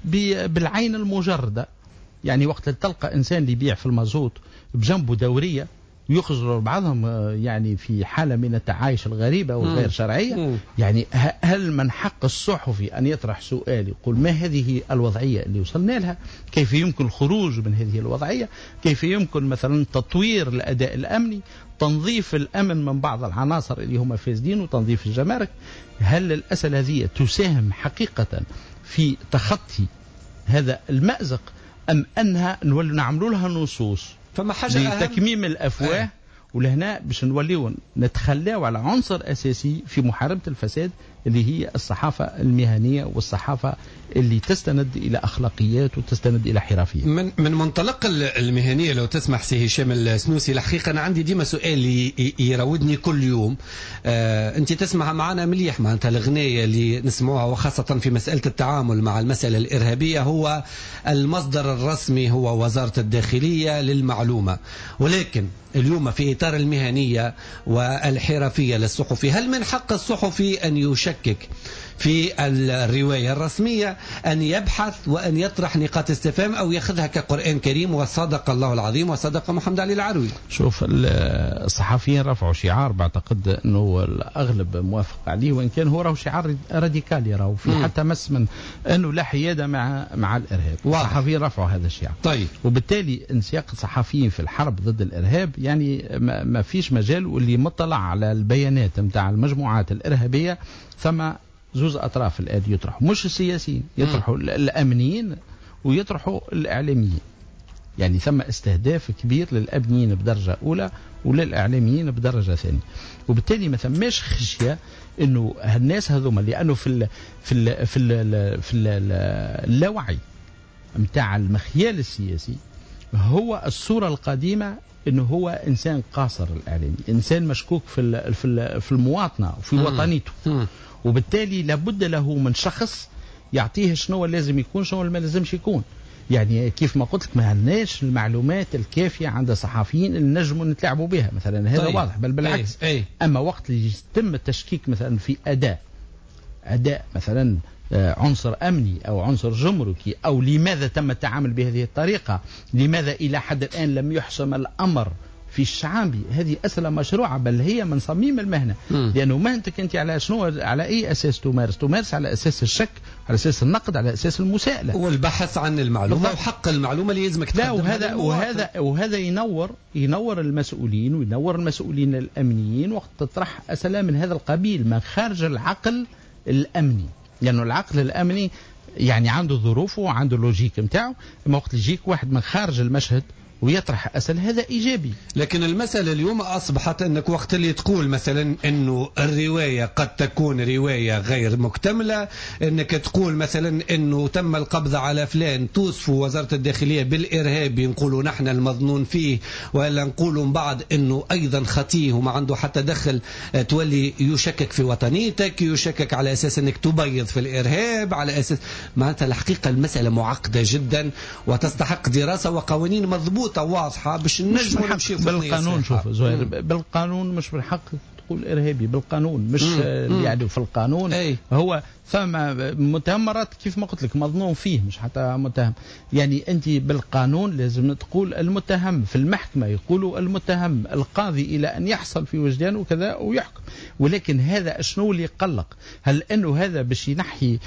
بالعين المجردة. يعني وقت تلقى إنسان اللي يبيع في المازوت بجنبه دورية يخرج بعضهم يعني في حالة من التعايش الغريبة والغير شرعية. يعني هل من حق الصحفي أن يطرح سؤال يقول ما هذه الوضعية اللي وصلنا لها، كيف يمكن الخروج من هذه الوضعية، كيف يمكن مثلا تطوير الأداء الأمني، تنظيف الأمن من بعض العناصر اللي هم فاسدين، وتنظيف الجمارك. هل الأسئلة هذه تساهم حقيقة في تخطي هذا المأزق، أم أنها نولي نعملوا لها نصوص فما حاجة لتكميم الأفواه أه. ولهنا باش نوليو نتخلاو على عنصر أساسي في محاربة الفساد اللي هي الصحافة المهنية والصحافة اللي تستند إلى أخلاقيات وتستند إلى حرفية. من من منطلق المهنية لو تسمح سي هشام السنوسي، الحقيقة أنا عندي ديما سؤال يراودني كل يوم. آه أنت تسمع معنا مليح معناتها الغنية اللي نسمعها، وخاصة في مسألة التعامل مع المسألة الإرهابية، هو المصدر الرسمي هو وزارة الداخلية للمعلومة. ولكن اليوم في إطار المهنية والحرفية للصحفي، هل من حق الصحفي أن يشكك في الرواية الرسمية، أن يبحث وأن يطرح نقاط استفهام، أو يأخذها كقرآن كريم وصدق الله العظيم وصدق محمد علي العروي؟ شوف الصحفيين رفعوا شعار بعتقد أنه الأغلب موافق عليه، وإن كان هو راهو شعار راديكالي، راهو في حتى مس من أنه لا حيادة مع مع الإرهاب. الصحفيين رفعوا هذا الشعار. طيب. وبالتالي انسياق الصحفيين في الحرب ضد الإرهاب يعني ما فيش مجال، واللي مطلع على البيانات متاع المجموعات الإرهابية ثم زوز أطراف الآن يطرحوا، مش السياسيين، يطرحوا الأمنيين ويطرحوا الإعلاميين. يعني ثم استهداف كبير للأبنيين بدرجة أولى وللإعلاميين بدرجة ثانية، وبالتالي ما ثماش خشية إنه الناس هذوما، لأنه في ال في ال في ال في ال اللاوعي متاع المخيال السياسي هو الصورة القديمة إنه هو إنسان قاصر الإعلامي، إنسان مشكوك في ال في ال في المواطنة وفي وطنيته، وبالتالي لابد له من شخص يعطيه شنو لازم يكون شنو ما لازمش يكون. يعني كيف ما قلت لك ما عندناش المعلومات الكافية عند الصحفيين اللي نجموا نتلاعبوا بها مثلا، هذا طيب. واضح، بل بالعكس أي. أي. أما وقت اللي يتم التشكيك مثلا في أداء أداء مثلا عنصر أمني أو عنصر جمركي، أو لماذا تم التعامل بهذه الطريقة، لماذا إلى حد الآن لم يحسم الأمر في الشعابي، هذه أسئلة مشروعة بل هي من صميم المهنة. م. لأنه مهنتك أنت على شنو، على أي أساس تمارس؟ تمارس على أساس الشك، على أساس النقد، على أساس المساءلة والبحث عن المعلومة وحق المعلومة اللي يلزمك تقدمها. وهذا وهذا وهذا ينور ينور المسؤولين وينور المسؤولين الأمنيين وقت تطرح أسئلة من هذا القبيل من خارج العقل الأمني، لأنه يعني العقل الأمني يعني عنده ظروفه وعنده اللوجيك متاعه، اما وقت يجيك واحد من خارج المشهد ويطرح أسئلة هذا إيجابي. لكن المسألة اليوم أصبحت أنك وقت اللي تقول مثلا أنه الرواية قد تكون رواية غير مكتملة، أنك تقول مثلا أنه تم القبض على فلان، توصف وزارة الداخلية بالإرهابي، نقولوا نحن المظنون فيه، ولا نقولوا من بعد أنه أيضا خطيه وما عنده حتى دخل، تولي يشكك في وطنيتك، يشكك على أساس أنك تبيض في الإرهاب، على أساس معناتها الحقيقة المسألة معقدة جدا وتستحق دراسة وقوانين مضبوطة واضحة باش نجم نمشي بالقانون. شوف زهير، بالقانون مش بالحق تقول إرهابي، بالقانون مش يعني في القانون أي. هو ثم متهم مرات كيف ما قلت لك مظنون فيه مش حتى متهم، يعني أنت بالقانون لازم تقول المتهم، في المحكمة يقولوا المتهم، القاضي إلى أن يحصل في وجدانه وكذا ويحكم. ولكن هذا شنو اللي يقلق؟ هل أنه هذا باش ينحي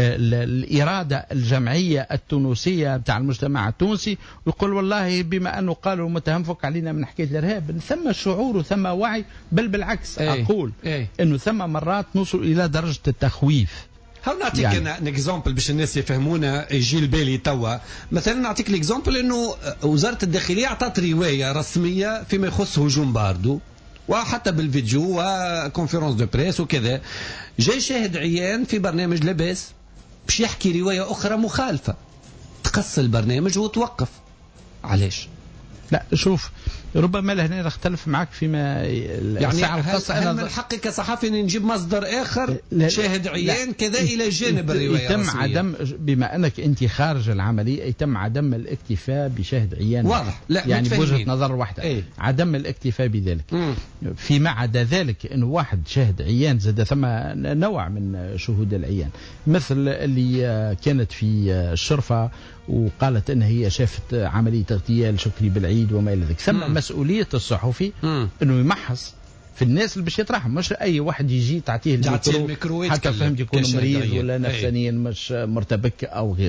الإرادة الجمعية التونسية بتاع المجتمع التونسي ويقول والله بما أنه قالوا المتهم فك علينا من حكاية الإرهاب؟ ثم شعور وثم وعي، بل بالعكس أي. أقول أي. أنه ثم مرات نوصل إلى درجة التخويف. هل نعطيك يعني انا اكزامبل باش الناس يفهمونا يجي البالي توا؟ مثلا نعطيك الاكزامبل انه وزاره الداخليه اعطت روايه رسميه فيما يخص هجوم باردو، وحتى بالفيديو وكونفرنس دو بريس وكذا، جاي شاهد عيان في برنامج لاباس باش يحكي روايه اخرى مخالفه، تقص البرنامج وتوقف. علاش؟ لا شوف، ربما لهنا نختلف معك فيما يعني هل, هل من حقي كصحفي ان نجيب مصدر اخر شاهد عيان كذا الى جانب الروايه يتم الرسمية. عدم، بما انك انت خارج العمليه يتم عدم الاكتفاء بشاهد عيان واضح، لا يعني بوجهه نظر واحده ايه؟ عدم الاكتفاء بذلك. مم. فيما عدا ذلك انه واحد شاهد عيان زاد ثم نوع من شهود العيان، مثل اللي كانت في الشرفه وقالت ان هي شافت عمليه اغتيال شكري بالعيد وما الى ذلك. ثم مسؤوليه الصحفي مم. انه يمحص في الناس اللي باش يطرحهم، مش اي واحد يجي تعطيه الميكرو حتى فهمت يكون مريض ولا نفسانيا مش مرتبك او غيره.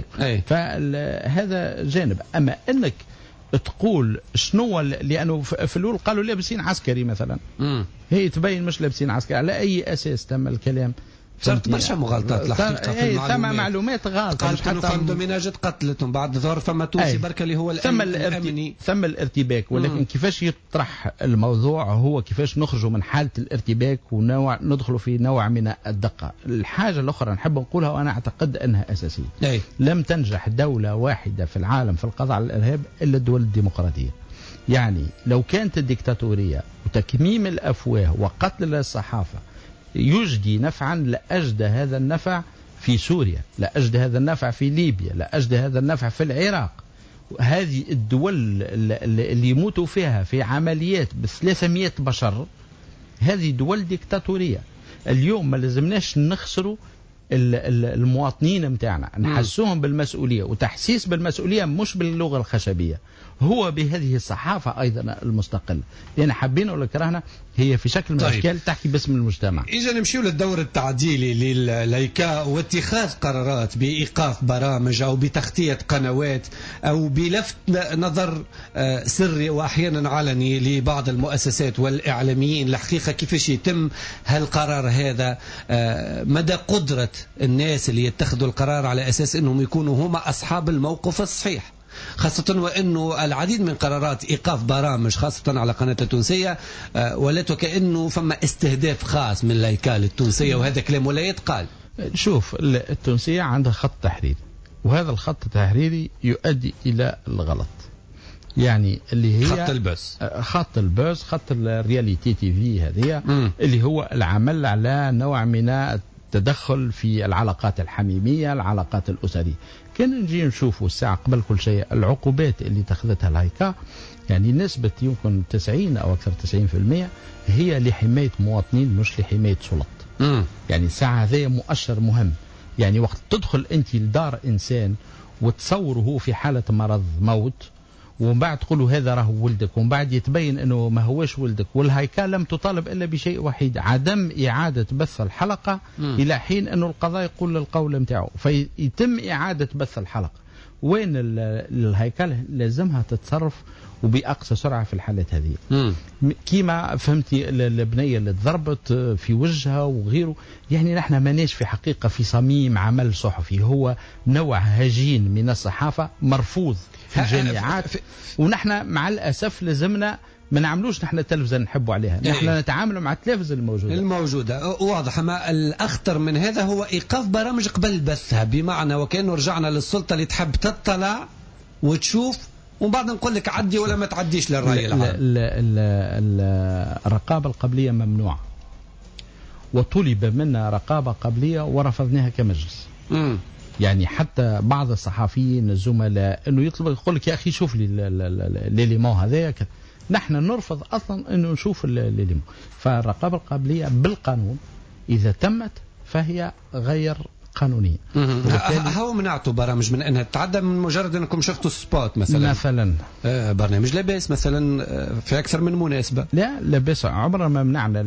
فهذا جانب. اما انك تقول شنو، لانه في الاول قالوا لابسين عسكري مثلا، مم. هي تبين مش لابسين عسكري، على اي اساس تم الكلام؟ صارت برشا مغالطات الحقيقه في المعلومات، ثم معلومات غلطه، قالت انه فم دوميناجت قتلتهم بعد ظهر فما تونسي بركه اللي هو ثم الامني، ثم الارتباك. ولكن مم. كيفاش يطرح الموضوع هو كيفاش نخرجوا من حاله الارتباك ونوع ندخلوا في نوع من الدقه. الحاجه الاخرى نحب نقولها وانا اعتقد انها اساسيه، أي. لم تنجح دوله واحده في العالم في القضاء على الارهاب الا الدول الديمقراطيه. يعني لو كانت الديكتاتوريه وتكميم الافواه وقتل الصحافه يجدي نفعا لأجد هذا النفع في سوريا، لأجد هذا النفع في ليبيا، لأجد هذا النفع في العراق. هذه الدول اللي يموتوا فيها في عمليات بثلاثمائة بشر هذه دول ديكتاتورية. اليوم ما لازمناش نخسروا المواطنين متاعنا، نحسوهم بالمسؤولية، وتحسيس بالمسؤولية مش باللغة الخشبية، هو بهذه الصحافة أيضا المستقلة، لأن حابين ولا كرهنا هي في شكل من الأشكال طيب. تحكي باسم المجتمع. إذا نمشيو للدور التعديلي للإيكاء واتخاذ قرارات بإيقاف برامج أو بتغطية قنوات أو بلفت نظر سري وأحيانا علني لبعض المؤسسات والإعلاميين. الحقيقة كيفاش يتم هالقرار هذا؟ مدى قدرة الناس اللي يتخذوا القرار على أساس أنهم يكونوا هم أصحاب الموقف الصحيح؟ خاصة وأنه العديد من قرارات إيقاف برامج خاصة على قناة التونسية ولات وكأنه فما استهداف خاص من الهيكل التونسية، وهذا كلام ولا يتقال. شوف التونسية عندها خط تحريري، وهذا الخط التحريري يؤدي إلى الغلط، يعني اللي هي خط البوز خط البوز خط الرياليتي تي في هذه اللي هو العمل على نوع من التدخل في العلاقات الحميمية، العلاقات الأسرية. كان نجي نشوفوا الساعة قبل كل شيء العقوبات اللي تخذتها الهيكا، يعني نسبة يمكن تسعين أو أكثر تسعين في المية هي لحماية مواطنين مش لحماية سلط. مم. يعني الساعة هذه مؤشر مهم، يعني وقت تدخل أنت لدار إنسان وتصوره هو في حالة مرض موت ومن بعد تقولوا هذا راه ولدك، ومن بعد يتبين أنه ما هوش ولدك، والهيكل لم تطالب إلا بشيء وحيد، عدم إعادة بث الحلقة م. إلى حين أنه القضاء يقول القول متاعه، فيتم إعادة بث الحلقة. وين الهيكل لازمها تتصرف وبأقصى سرعة في الحالات هذه. م. كيما فهمتي البنية اللي تضربت في وجهها وغيره، يعني نحن ماناش في حقيقة في صميم عمل صحفي، هو نوع هجين من الصحافة مرفوض في الجامعات، ونحن مع الأسف لازمنا ما نعملوش نحن التلفزة نحبوا عليها، نحن نتعامل مع التلفزة الموجودة الموجودة واضح. ما الأخطر من هذا هو إيقاف برامج قبل بثها، بمعنى وكأنه رجعنا للسلطة اللي تحب تطلع وتشوف ومن بعد نقول لك عدي ولا ما تعديش للرأي العام. الرقابة القبلية ممنوعة، وطلب منا رقابة قبلية ورفضناها كمجلس. م. يعني حتى بعض الصحفيين الزملاء انه يطلب يقول لك يا اخي شوف لي ليليمون هذايا، نحن نرفض اصلا انه نشوف الليليمون. فالرقابه القبليه بالقانون اذا تمت فهي غير قانونيه. هو منعتوا برامج من انها تتعدى من مجرد انكم شفتوا سبوت مثلا مثلا آه برنامج لاباس مثلا في اكثر من مناسبه. لا لاباس عمرنا ما منعنا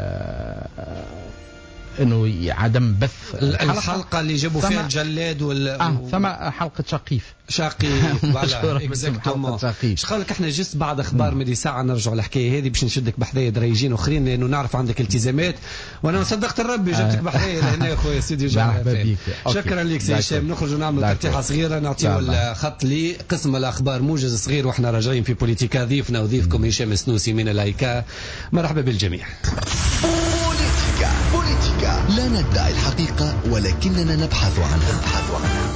انه عدم بث الحلقه, الحلقة اللي جابوا فيها الجلاد وال اه ثم حلقه شقيف شقيف فوالا اكزاكتومون. اش قال لك احنا جست بعد اخبار مدي ساعه نرجعوا الحكايه هذه باش نشدك بحذايا دريجين اخرين، لانه نعرف عندك التزامات وانا ما صدقت الربي جبتك بحذايا لهنا يا خويا سيدي جعل خير. شكرا لك سي هشام. نخرج ونعملوا ترتيحه صغيره نعطيو الخط لقسم الاخبار موجز صغير واحنا راجعين في بوليتيكا. ضيفنا وضيفكم هشام السنوسي من الهيكا. مرحبا بالجميع. بوليتيكا بوليتيكا لا ندعي الحقيقة ولكننا نبحث عنها نبحث عنها.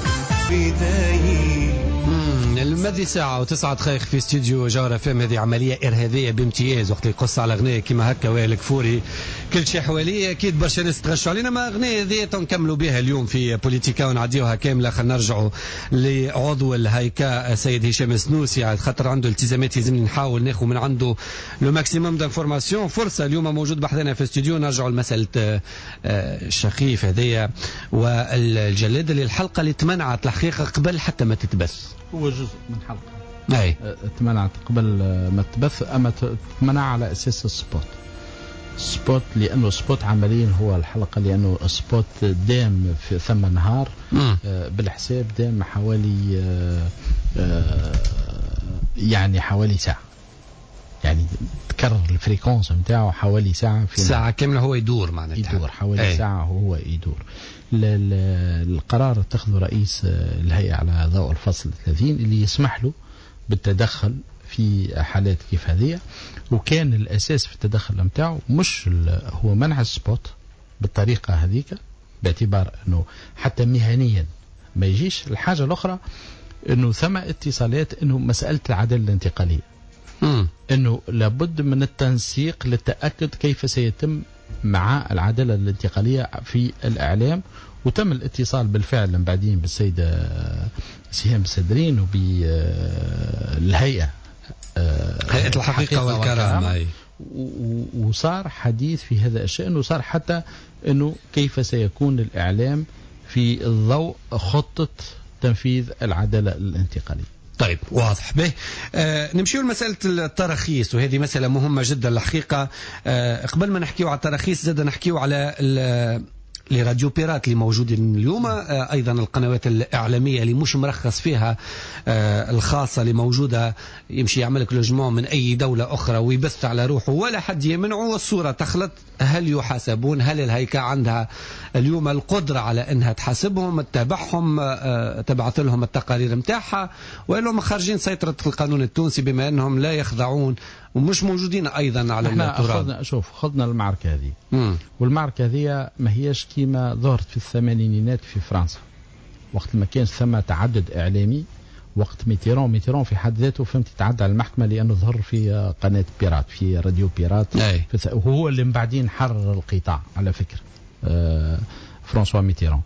بداية الماضي ساعة وتسعة دقائق في استوديو جارة فهم. هذه عملية إرهابية بامتياز وقت يقص على أغنية كما هكا وائل كفوري كل شيء حواليه. أكيد برشا ناس تغشوا علينا، ما أغنية ذي نكملوا بها اليوم في بوليتيكا ونعديوها كاملة. خلينا نرجعوا لعضو الهيكا سيد هشام السنوسي على خاطر عنده التزامات لازمني نحاول ناخذ من عنده لو ماكسيموم دانفورماسيون. فرصة اليوم موجود بحثنا في الاستوديو. نرجعوا لمسألة الشخيف هذيا والجلاد اللي الحلقة اللي تمنعت الحقيقة قبل حتى ما تتبث. هو جزء من حلقة أي تمنعت قبل ما تبث، أما تمنع على أساس السبوت سبوت لأنه سبوت عمليا هو الحلقة، لأنه سبوت دام في ثم نهار آه بالحساب دام حوالي آه آه يعني حوالي ساعة، يعني تكرر الفريكونس نتاعو حوالي ساعة في ساعة كاملة هو يدور معناتها يدور حوالي أي. ساعة هو يدور. القرار اتخذه رئيس الهيئة على ضوء الفصل ثلاثين اللي يسمح له بالتدخل في حالات كيف هذه، وكان الأساس في التدخل متاعه مش هو منع السبوت بالطريقة هذيك، باعتبار أنه حتى مهنيا ما يجيش. الحاجة الأخرى أنه ثم اتصالات أنه مسألة العدالة الانتقالية م. أنه لابد من التنسيق للتأكد كيف سيتم مع العدالة الانتقالية في الإعلام، وتم الاتصال بالفعل من بعدين بالسيدة سهام السدرين وبالهيئة هيئة الحقيقة والكرامة، وصار حديث في هذا الشأن، وصار حتى أنه كيف سيكون الإعلام في الضوء خطة تنفيذ العدالة الانتقالية. طيب واضح به. آه نمشيو لمسألة التراخيص، وهذه مسألة مهمة جدا الحقيقة. آه قبل ما نحكيو على التراخيص زاد نحكيو على لراديو بيرات اللي موجودين اليوم، أيضا القنوات الإعلامية اللي مش مرخص فيها الخاصة اللي موجودة يمشي يعمل كلوجمون من أي دولة أخرى ويبث على روحه ولا حد يمنعه والصورة تخلط. هل يحاسبون؟ هل الهيكة عندها اليوم القدرة على أنها تحاسبهم تتابعهم تبعث لهم التقارير متاعها، وإلا هم خارجين سيطرة القانون التونسي بما أنهم لا يخضعون ومش موجودين أيضا على التراب؟ شوف خذنا المعركة هذه مم. والمعركة هذه ما هيش كيما ظهرت في الثمانينيات في فرنسا وقت ما كان ثم تعدد إعلامي وقت ميتيرون ميتيرون في حد ذاته فهمت تعدى على المحكمة لأنه ظهر في قناة بيرات في راديو بيرات وهو اللي من بعدين حرر القطاع على فكرة آه فرانسوا ميتيرون.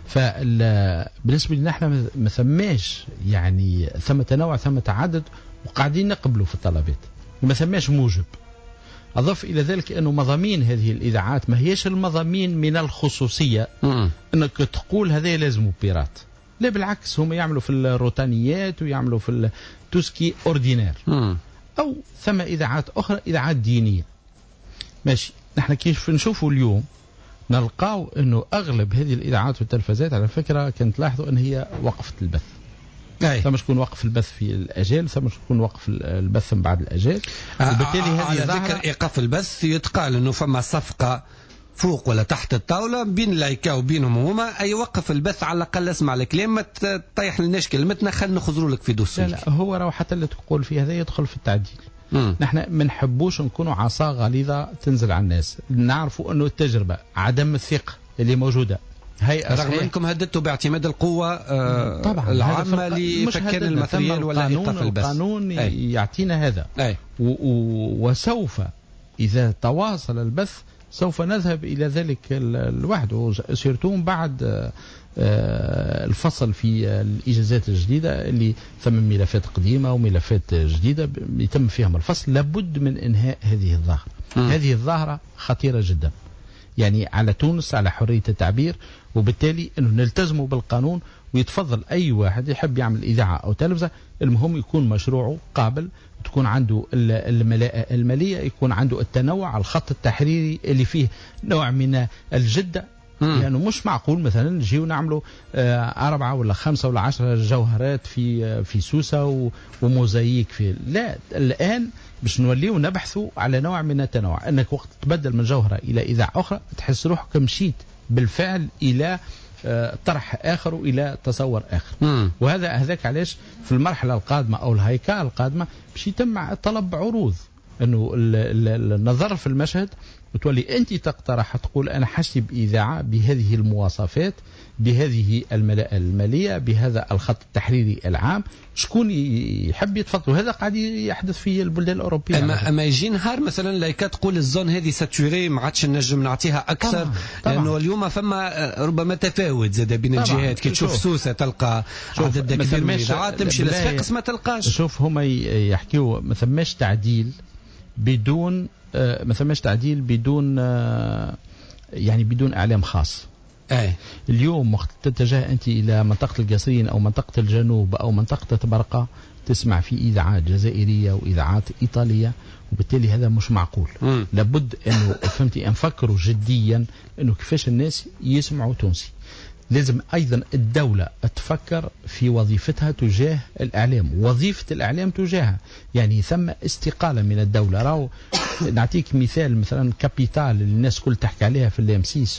فبالنسبة لنا احنا ما ثماش يعني ثم تنوع ثم تعدد وقاعدين نقبلوا في الطلبات وما ثماش موجب. أضف إلى ذلك أنه مضامين هذه الإذاعات ما هيش المضامين من الخصوصية م. أنك تقول هذا لازم بيرات، لا بالعكس هم يعملوا في الروتانيات ويعملوا في التوسكي أوردينير م. أو ثم إذاعات أخرى إذاعات دينية ماشي. نحن كيف نشوفوا اليوم نلقاو أنه أغلب هذه الإذاعات والتلفزات على فكرة كانت تلاحظوا أن هي وقفت البث. ثم شكون وقف البث في الأجال ثم شكون وقف البث من بعد الأجال. وبالتالي هذه على ذكر إيقاف البث يتقال أنه فما صفقة فوق ولا تحت الطاولة بين اللايكا وبينهم هما أي وقف البث على الأقل اسمع الكلام ما تطيح لناش كلمتنا خل نخزروا لك في دوسك. لا, لا هو راه حتى اللي تقول في هذا يدخل في التعديل. مم. نحن ما نحبوش نكونوا عصا غليظة تنزل على الناس. نعرفوا أنه التجربة عدم الثقة اللي موجودة هي رغم انكم هددتوا باعتماد القوة آه طبعا العامة لفكان الماتريال ولا إيقاف البث. القانون يعطينا هذا أي. وسوف إذا تواصل البث سوف نذهب إلى ذلك الوحد سيرتون بعد الفصل في الإجازات الجديدة اللي ثم ملفات قديمة وملفات جديدة يتم فيهم الفصل. لابد من إنهاء هذه الظاهرة. هذه الظاهرة خطيرة جدا يعني على تونس على حرية التعبير، وبالتالي أنه نلتزموا بالقانون ويتفضل أي واحد يحب يعمل إذاعة أو تلفزة المهم يكون مشروعه قابل، تكون عنده الملاءة المالية، يكون عنده التنوع الخط التحريري اللي فيه نوع من الجدة. لأنه يعني مش معقول مثلا نجيو نعملوا أربعة ولا خمسة ولا عشرة جوهرات في في سوسة وموزايك في لا. الآن باش نوليو نبحثوا على نوع من التنوع، أنك وقت تبدل من جوهرة إلى إذاعة أخرى تحس روحك مشيت بالفعل إلى طرح آخر وإلى تصور آخر. مم. وهذا هذاك علاش في المرحلة القادمة أو الهيكلة القادمة باش يتم طلب عروض أنه النظر في المشهد وتولي أنت تقترح تقول أنا حشتي بإذاعة بهذه المواصفات بهذه الملاءة المالية بهذا الخط التحريري العام، شكون يحب يتفضل. وهذا قاعد يحدث في البلدان الأوروبية. أما, أما يجي نهار مثلا لايكا تقول الزون هذه ساتوري ما عادش نجم نعطيها أكثر طبعا. طبعا. لأنه اليوم فما ربما تفاوت زاد بين الجهات. كي تشوف سوسة تلقى عدد كبير من الإذاعات تمشي لصفاقس ما تلقاش. شوف هما يحكيوا ما ثماش تعديل بدون ما ثماش تعديل بدون يعني بدون إعلام خاص. أي. اليوم وقت تتجه أنت إلى منطقة القصرين أو منطقة الجنوب أو منطقة تبرقة تسمع في إذاعات جزائرية وإذاعات إيطالية، وبالتالي هذا مش معقول. م. لابد أنه فهمتي نفكروا جديا أنه كيفاش الناس يسمعوا تونسي. لازم أيضا الدولة تفكر في وظيفتها تجاه الإعلام، وظيفة الإعلام تجاهها يعني ثم استقالة من الدولة. راهو نعطيك مثال مثلا كابيتال اللي الناس كل تحكي عليها في اليمسيس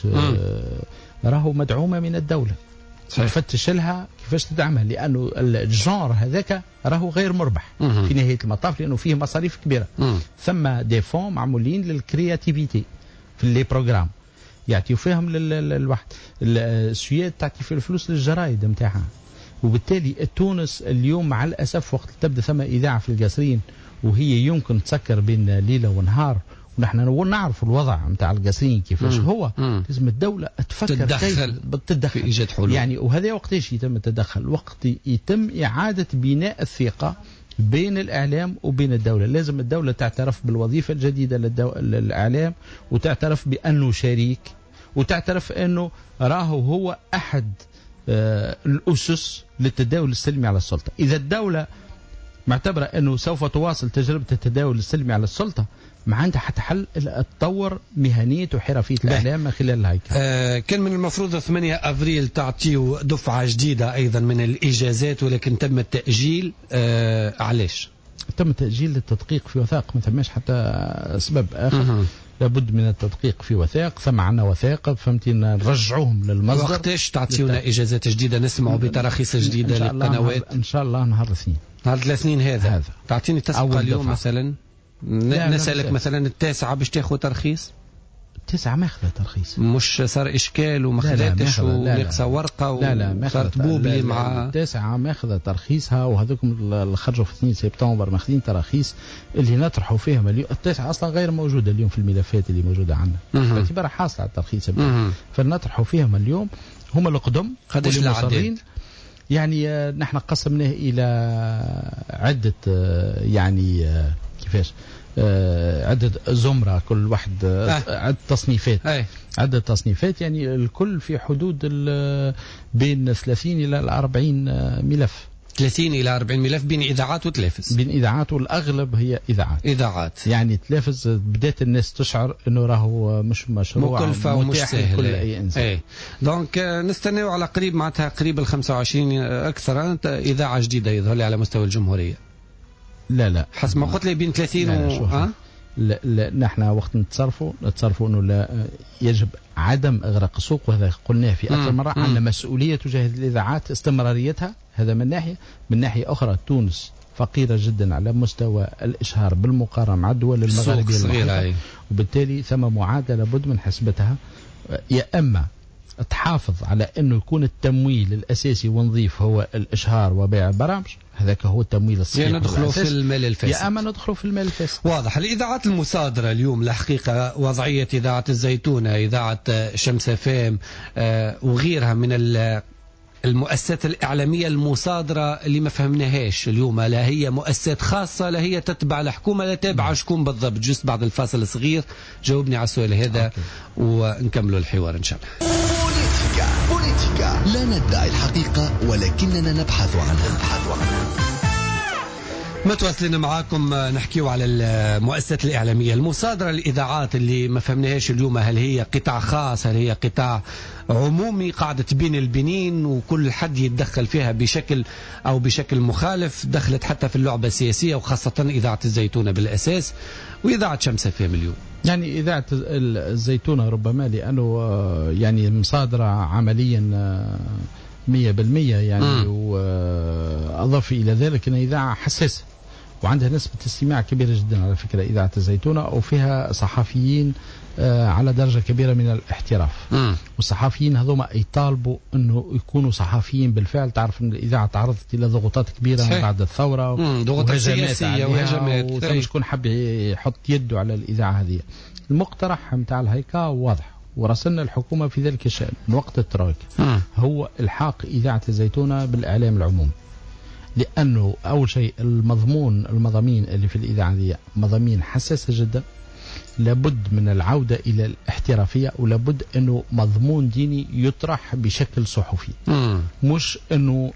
راهو مدعومة من الدولة. تفتش لها كيفاش تدعمها لأنه الجانر هذاك راهو غير مربح في نهاية المطاف لأنه فيه مصاريف كبيرة. ثم دي فون معمولين للكرياتيفيتي في لي بروجرام يعطيو فيهم للواحد. السويد تعطي في الفلوس للجرايد متاعها. وبالتالي تونس اليوم مع الأسف وقت تبدأ ثم إذاعة في القصرين وهي يمكن تسكر بين ليلة ونهار ونحن نعرف الوضع متاع القصرين كيفاش هو. مم. لازم الدولة تفكر تتدخل تتدخل في إيجاد حلول يعني. وهذا وقت ايش يتم التدخل؟ وقت يتم إعادة بناء الثقة بين الإعلام وبين الدولة. لازم الدولة تعترف بالوظيفة الجديدة للإعلام وتعترف بأنه شريك وتعترف أنه راهو هو أحد آه الأسس للتداول السلمي على السلطة. إذا الدولة معتبرة أنه سوف تواصل تجربة التداول السلمي على السلطة ما عندها حتى حل إلا تطور مهنية وحرفية الإعلام من خلال الهيكل. آه كان من المفروض ثمانية أفريل تعطيه دفعة جديدة أيضا من الإجازات، ولكن تم التأجيل. آه علاش؟ تم تأجيل التدقيق في وثائق، ما ثماش حتى سبب آخر. مه. لابد من التدقيق في وثائق، ثم عنا وثائق فهمتي نرجعوهم للمصدر. وقتاش تعطيونا إجازات جديدة نسمعوا بتراخيص جديدة للقنوات؟ إن شاء الله نهار الاثنين. نهار الاثنين هذا, هذا. تعطيني تسبق اليوم مثلا نسألك مثلا التاسعة باش تاخذ ترخيص؟ التاسعة ما أخذ ترخيص، مش صار إشكال وما خذتش وناقصة ورقة وصارت بوبلي مع التاسعة ما أخذ ترخيصها، وهذوكم اللي خرجوا في اثنين سبتمبر ماخذين تراخيص اللي نطرحوا فيهم اليوم. التاسعة أصلا غير موجودة اليوم في الملفات اللي موجودة عندنا باعتبارها حاصلة على الترخيص، فنطرحوا فيهم اليوم هم القدم. قداش العدد؟ يعني نحن قسمناه إلى عدة يعني كيفاش عدة زمرة، كل واحد آه. عدة تصنيفات آه. عدة تصنيفات يعني الكل في حدود بين ثلاثين إلى أربعين ملف. ثلاثين إلى أربعين ملف بين إذاعات وتلافز. بين إذاعات، والأغلب هي إذاعات. إذاعات يعني تلافز بدأت الناس تشعر إنه راهو مش مشروع مكلفة ومش سهل. كل أي إنسان. ايه. دونك نستناو على قريب معناتها قريب ال خمسة وعشرين أكثر إذاعة جديدة يظهر لي على مستوى الجمهورية. لا لا حسب ما قلت لي بين ثلاثين لا و لا, لا, لا نحن وقت نتصرفوا نتصرفوا انه لا يجب عدم اغراق السوق، وهذا قلناه في اكثر مره. عندنا مسؤوليه تجاه الاذاعات استمراريتها، هذا من ناحيه. من ناحيه اخرى تونس فقيره جدا على مستوى الاشهار بالمقارنه مع الدول المغاربيه المحيطه، وبالتالي ثم معادله لابد من حسبتها. يا اما تحافظ على انه يكون التمويل الاساسي ونظيف هو الاشهار وبيع البرامج، هذاك هو التمويل الصحيح. يا ندخلوا في المال الفاسد، يا اما ندخلوا في المال الفاسد. واضح. الاذاعات المصادره اليوم الحقيقه وضعيه اذاعه الزيتونه، اذاعه شمس فام آه وغيرها من المؤسسات الإعلامية المصادرة اللي ما فهمناهاش اليوم، لا هي مؤسسات خاصة لا هي تتبع الحكومة لا تابعة شكون بالضبط. جست بعد الفاصل صغير جاوبني على السؤال هذا. أوكي. ونكملوا الحوار إن شاء الله. بوليتيكا بوليتيكا لا ندعي الحقيقة ولكننا نبحث عنها نبحث عنها متواصلين معاكم نحكيو على المؤسسات الإعلامية المصادرة، الإذاعات اللي ما فهمناهاش اليوم، هل هي قطاع خاص هل هي قطاع عمومي قاعدة بين البنين وكل حد يتدخل فيها بشكل أو بشكل مخالف. دخلت حتى في اللعبة السياسية وخاصة إذاعة الزيتونة بالأساس وإذاعة شمس فهم اليوم. يعني إذاعة الزيتونة ربما لأنه يعني مصادرة عمليا مية بالمية يعني، وأضاف إلى ذلك أن إذاعة حساسة وعندها نسبة استماع كبيرة جدا على فكرة إذاعة الزيتونة، وفيها صحفيين على درجة كبيرة من الاحتراف. م. والصحفيين هذوما يطالبوا أنه يكونوا صحفيين بالفعل. تعرف أن الإذاعة تعرضت إلى ضغوطات كبيرة من بعد الثورة، ضغوطات سياسية وهجمات، وثم شكون حب يحط يده على الإذاعة هذه. المقترح متاع الهيكا واضح ورسلنا الحكومة في ذلك الشأن من وقت الترويكا، هو الحاق إذاعة الزيتونة بالإعلام العمومي. لأنه أول شيء المضمون المضامين اللي في الإذاعة دي مضامين حساسة جدا، لابد من العودة إلى الاحترافية، ولابد أنه مضمون ديني يطرح بشكل صحفي. مم. مش أنه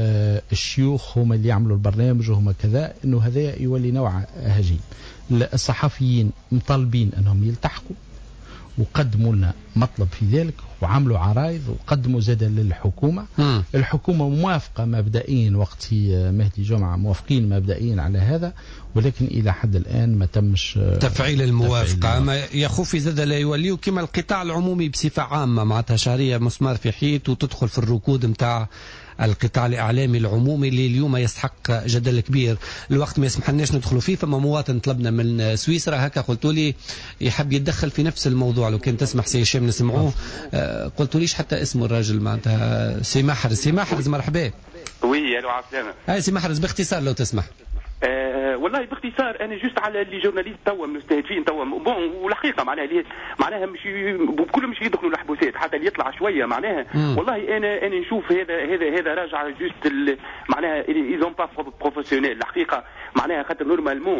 الشيوخ هم اللي يعملوا البرنامج وهم كذا، أنه هذا يولي نوع هجين. الصحفيين مطالبين أنهم يلتحقوا وقدموا لنا مطلب في ذلك وعملوا عرايض وقدموا زادا للحكومة. م. الحكومة موافقة مبدئيا وقت مهدي جمعة، موافقين مبدئيا على هذا، ولكن إلى حد الآن ما تمش تفعيل الموافقة. ما يخوف زادا لا يوليوا كما القطاع العمومي بصفة عامة معناتها شهرية مسمار في حيط وتدخل في الركود متاع القطاع الإعلامي العمومي اللي اليوم يستحق جدل كبير. الوقت ما يسمحلناش ندخلوا فيه. فما مواطن طلبنا من سويسرا هكا قلتوا لي يحب يتدخل في نفس الموضوع، لو كان تسمح سي هشام نسمعوه. آه قلتوا ليش حتى اسمه الراجل معناتها سي محرز. سي محرز مرحبا. وي الو عسلامة. هاي سي محرز باختصار لو تسمح. آه والله باختصار انا جست على اللي جورناليست توا مستهدفين توا بون، والحقيقه معناها اللي معناها مش كلهم مش يدخلوا الحبوسات حتى اللي يطلع شويه معناها. مم. والله انا انا نشوف هذا هذا هذا راجع جست معناها ايزون با بروفيسيونيل الحقيقه معناها خاطر نورمالمون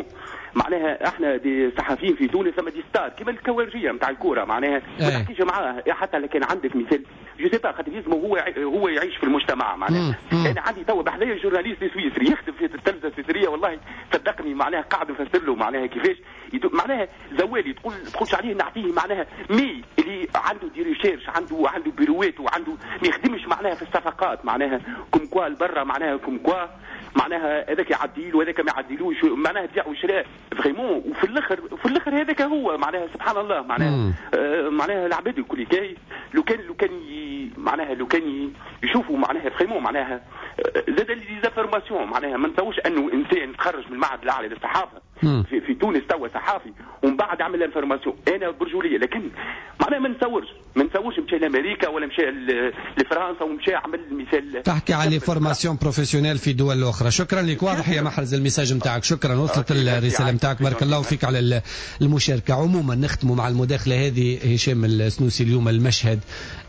معناها احنا دي صحفيين في تونس اما دي ستار كيما الكوارجيه نتاع الكوره معناها ما تحكيش معاه حتى لو كان عندك مثال جو سي با خاطر لازم هو هو يعيش في المجتمع معناها. انا عندي توا بحذايا جورناليست سويسري يخدم في التلفزه السويسريه والله صدقني معناها قاعد نفسر له معناها كيفاش معناها زوالي تقول تقولش عليه نعطيه معناها مي اللي عنده دي ريشيرش عنده عنده بيروات وعنده ما يخدمش معناها في الصفقات معناها كوم كوا برا معناها كوم كوا معناها هذاك يعديل وهذاك ما يعديلوش معناها بيع وشراء فريمون وفي الاخر في الاخر هذاك هو معناها سبحان الله معناها آه معناها العباد الكل كاي لو كان لو كان معناها لو كان يشوفوا معناها فريمون معناها آه زاد لي ديزانفورماسيون معناها ما نسووش انه انسان تخرج من المعهد الاعلى للصحافه في, في تونس توا صحافي ومن بعد عمل انفورماسيون انا برجوليه لكن معناها ما نسووش ما نسووش مشى لامريكا ولا مشى لفرنسا ومشى عمل مثال تحكي على فورماسيون بروفيسيونيل في دول اخرى. شكرا لك واضح يا محرز المساج نتاعك شكرا وصلت الرساله نتاعك بارك الله فيك على المشاركه. عموما نختموا مع المداخله هذه هشام السنوسي اليوم المشهد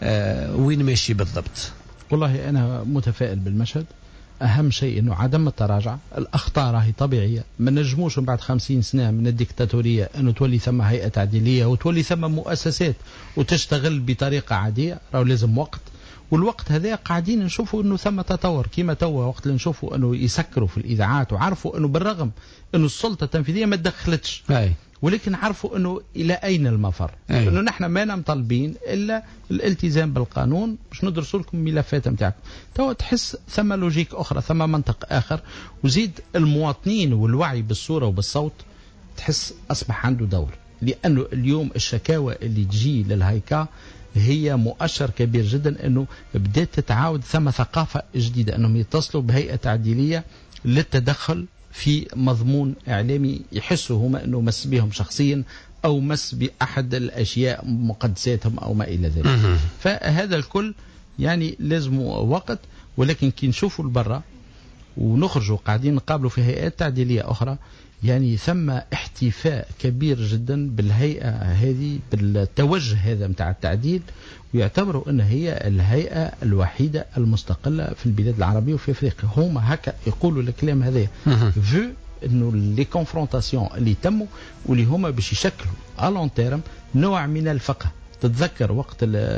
آه وين ماشي بالضبط؟ والله انا متفائل بالمشهد. أهم شيء أنه عدم التراجع. الأخطاء راهي طبيعية ما نجموش من بعد خمسين سنة من الديكتاتورية أنه تولي ثم هيئة تعديلية وتولي ثم مؤسسات وتشتغل بطريقة عادية. راهو لازم وقت والوقت هذا قاعدين نشوفوا أنه ثم تطور كما توا وقت اللي نشوفوا أنه يسكروا في الإذاعات وعرفوا أنه بالرغم أنه السلطة التنفيذية ما تدخلتش ولكن عرفوا أنه إلى أين المفر أي. أنه نحن ما مطالبين إلا الالتزام بالقانون باش ندرسوا لكم الملفات نتاعكم. تو تحس ثم لوجيك أخرى ثم منطق آخر وزيد المواطنين والوعي بالصورة وبالصوت تحس أصبح عنده دور. لأنه اليوم الشكاوى اللي تجي للهيكا هي مؤشر كبير جدا أنه بدأت تتعاود ثم ثقافة جديدة أنهم يتصلوا بهيئة تعديلية للتدخل في مضمون إعلامي يحسوا هما أنه مس بهم شخصيا أو مس بأحد الأشياء مقدساتهم أو ما إلى ذلك. فهذا الكل يعني لازم وقت ولكن كي نشوفوا البرة ونخرجوا قاعدين نقابلوا في هيئات تعديلية أخرى يعني ثم احتفاء كبير جدا بالهيئة هذه بالتوجه هذا متاع التعديل ويعتبروا أن هي الهيئة الوحيدة المستقلة في البلاد العربية وفي أفريقيا. هما هكا يقولوا الكلام هذا في أنه لي كونفرونتاسيون اللي تموا واللي هما باش يشكلوا ألون تيرم نوع من الفقه. تتذكر وقت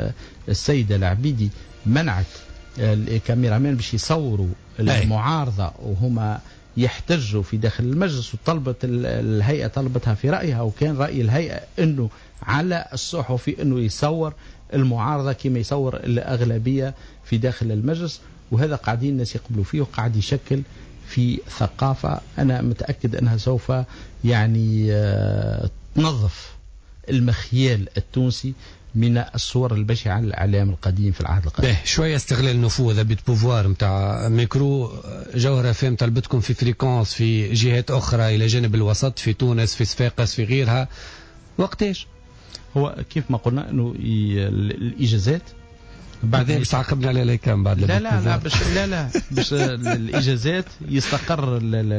السيدة العبيدي منعت الكاميرامان باش يصوروا المعارضة وهما يحتجوا في داخل المجلس وطلبت الهيئة طلبتها في رأيها وكان رأي الهيئة أنه على الصحفي أنه يصور المعارضة كما يصور الأغلبية في داخل المجلس. وهذا قاعدين الناس يقبلوا فيه وقاعد يشكل في ثقافة أنا متأكد أنها سوف يعني تنظف المخيال التونسي من الصور البشعة للإعلام القديم في العهد القديم. شوية استغلال نفوذ بيت بوفوار متاع ميكرو جوهرة فهم طلبتكم في فريكونس في جهات أخرى إلى جانب الوسط في تونس في صفاقس في غيرها وقتاش؟ هو كيف ما قلنا أنه الإجازات بعد باش تعاقبنا على الكام بعد لا لا لا باش لا لا باش الإجازات يستقر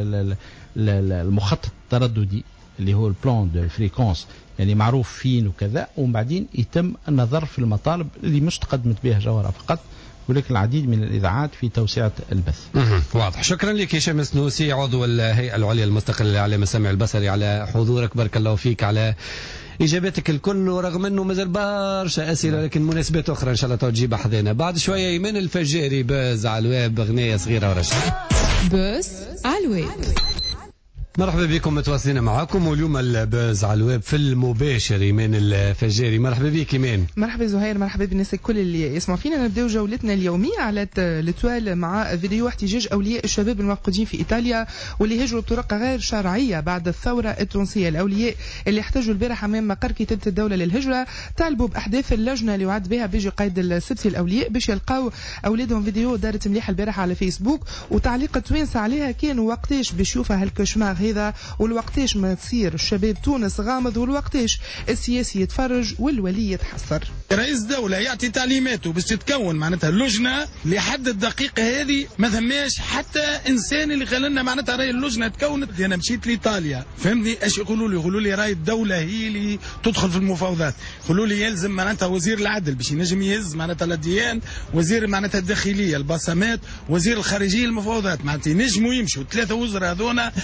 المخطط الترددي اللي هو البلان دو فريكونس يعني معروف فين وكذا ومن بعدين يتم النظر في المطالب اللي مش تقدمت بها جوهرة فقط ولكن العديد من الإذاعات في توسعة البث. واضح. شكرا لك هشام السنوسي عضو الهيئة العليا المستقلة للإعلام السمعي البصري على حضورك. بارك الله فيك على إجاباتك الكل ورغم أنه مازال برشا أسئلة لكن مناسبات أخرى إن شاء الله تجيب حذينا. بعد شوية إيمان الفجاري باز على الويب أغنية صغيرة ورشا باز على الويب. مرحبا بكم متواصلين معكم واليوم الباز على الويب في المباشر ايمان الفجاري. مرحبا بك ايمان. مرحبا زهير مرحبا بالناس الكل اللي يسمعوا فينا. نبداو جولتنا اليوميه على التوال مع فيديو احتجاج اولياء الشباب الموقودين في ايطاليا واللي هجروا بطرق غير شرعيه بعد الثوره التونسيه. الاولياء اللي احتجوا البارح امام مقر كتابه الدوله للهجره طالبوا باحداث اللجنه اللي وعد بها بيجي قيد السبتي الاولياء باش يلقاو اولادهم. فيديو دارت مليحه البارح على فيسبوك وتعليق توانسه عليها كان وقتاش باش يوفى هالكشمار هذا والوقتاش ما تصير الشباب تونس غامض والوقتاش السياسي يتفرج والولي يتحسر. رئيس دولة يعطي تعليماته باش تتكون معناتها اللجنة لحد الدقيقة هذه ما ثماش حتى إنسان اللي قال لنا معناتها راي اللجنة تكونت. أنا مشيت لإيطاليا فهمني إيش يقولوا لي؟ يقولوا لي راي الدولة هي اللي تدخل في المفاوضات. يقولوا لي يلزم معناتها وزير العدل باش ينجم يهز معناتها الديان وزير معناتها الداخلية البصمات وزير الخارجية المفاوضات معناتها ينجموا يمشوا ثلاثة وزراء هذونا يعملوا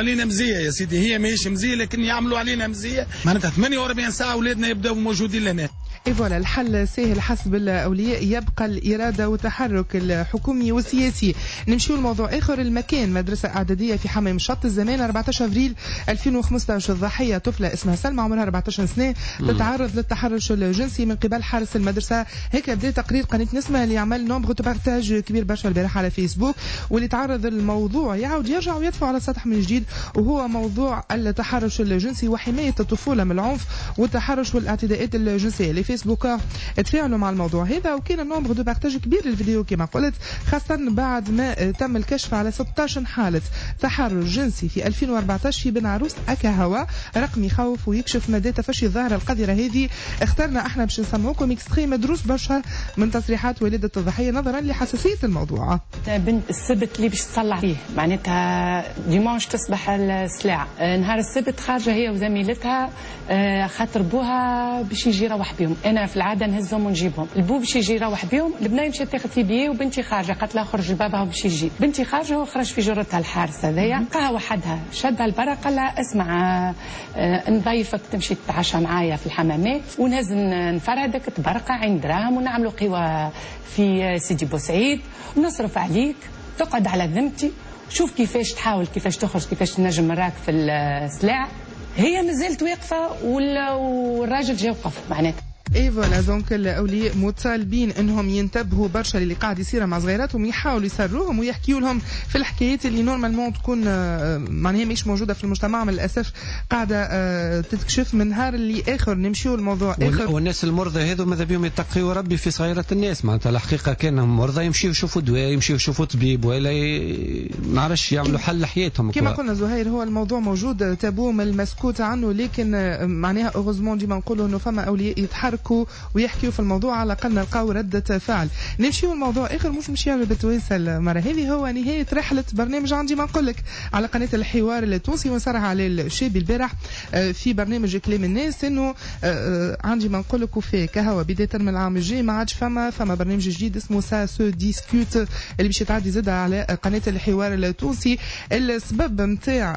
علينا مزيه يا سيدي، هي ماهيش مزيه لكن يعملوا علينا مزيه معناتها ثمانية وأربعين ساعه اولادنا يبداو موجودين لنا. اي فوالا الحل سهل حسب الاولياء، يبقى الاراده والتحرك الحكومي والسياسي. نمشيو لموضوع اخر، المكان مدرسه اعداديه في حمام شط الزمان أربعة عشر أبريل ألفين وخمسطاش، الضحيه طفله اسمها سلمى عمرها أربعة عشر سنه تتعرض للتحرش الجنسي من قبل حارس المدرسه. هيك بدا تقرير قناه نسمه اللي عمل نومبر بارتاج كبير برشا البارح على فيسبوك، واللي تعرض الموضوع يعاود يرجع ويدفع على السطح من جديد، وهو موضوع التحرش الجنسي وحمايه الطفوله من العنف والتحرش والاعتداءات الجنسيه. فيسبوك تفاعلوا مع الموضوع هذا، وكان النومبر دو بارتاج كبير للفيديو كما قلت، خاصة بعد ما تم الكشف على ستة عشر حالة تحرش جنسي في ألفين وأربعطاش في بن عروس أكاهوا، رقم يخوف ويكشف مدى تفشي الظاهرة القذرة هذه. اخترنا احنا باش نسمعوكم اكستري مدروس برشا من تصريحات والدة الضحية نظرا لحساسية الموضوع. بنت السبت اللي باش تصلح فيه معناتها ديمانش تصبح السلاع، نهار السبت خارجة هي وزميلتها خاطر بوها باش يجي يروح بهم. انا في العاده نهزهم ونجيبهم، البو باش يجي يروح بهم، البنيه مشات تاخذ في بيه وبنتي خارجه، قالت لها خرج لبابها باش يجي، بنتي خارجه هو خرج في جرتها الحارس هذايا، لقاها وحدها شدها البرا قال لها اسمع آه نضيفك تمشي تتعشى معايا في الحمامات ونهز نفرهدك تبرقع عند دراهم ونعملوا قوى في سيدي بوسعيد ونصرف عليك، تقعد على ذمتي، شوف كيفاش تحاول كيفاش تخرج كيفاش تنجم مراك في السلاع. هي مازالت واقفه والراجل جا وقف معناتها. اي فوالا دونك الاولياء مطالبين انهم ينتبهوا برشا اللي قاعد يصير مع صغيراتهم، يحاولوا يسروهم ويحكيوا لهم في الحكايات اللي نورمالمون تكون معناها مش موجوده في المجتمع، من الاسف قاعده تتكشف من نهار اللي اخر. نمشيو لموضوع اخر، والناس المرضى هذو ماذا بهم يتقيوا ربي في صغيره الناس، معناتها الحقيقه كانهم مرضى يمشيوا يشوفوا دواء، يمشيوا يشوفوا طبيب، ولا ما نعرفش يعملوا حل لحياتهم. كما قلنا زهير هو الموضوع موجود تابو من المسكوت عنه، لكن معناها اوغوزمون ديما نقولوا انه فما اولياء يتحركوا ويحكيوا في الموضوع على الأقل نلقاو ردة فعل. نمشيو الموضوع آخر مش مشي على بتويسة المرة هذه، هو نهاية رحلة برنامج عندي ما نقول لك على قناة الحوار التونسي، ونصرح على الشاب البارح في برنامج كلام الناس انه عندي ما نقول لك وفي كهوة بداية من العام الجاي ما عادش فما فما برنامج جديد اسمه سا سو ديسكوت اللي باش يتعدي زاد على قناة الحوار التونسي. السبب نتاع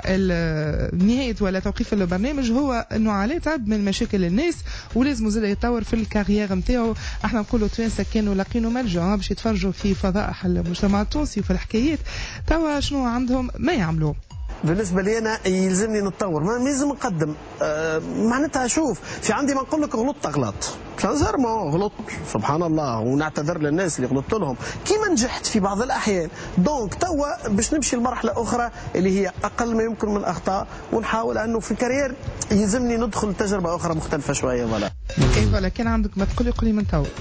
نهاية ولا توقيف البرنامج هو انه عليه تعب من مشاكل الناس ولازم زاد يطور في الكارير نتاعو. احنا نقولوا توانسه كانوا لاقينوا ملجأ باش يتفرجوا في فضائح المجتمع التونسي وفي الحكايات، توا شنو عندهم ما يعملوه. بالنسبه لي انا يلزمني نتطور، ما لازم نقدم. أه معناتها شوف في عندي ما نقول لك غلطت غلط سانسيرمون غلط سبحان الله، ونعتذر للناس اللي غلطت لهم كيما نجحت في بعض الاحيان. دونك توا باش نمشي لمرحله اخرى اللي هي اقل ما يمكن من الاخطاء، ونحاول انه في كارير يلزمني ندخل تجربه اخرى مختلفه شويه. فوالا اي فوالا كان عندك ما تقولي قولي من توا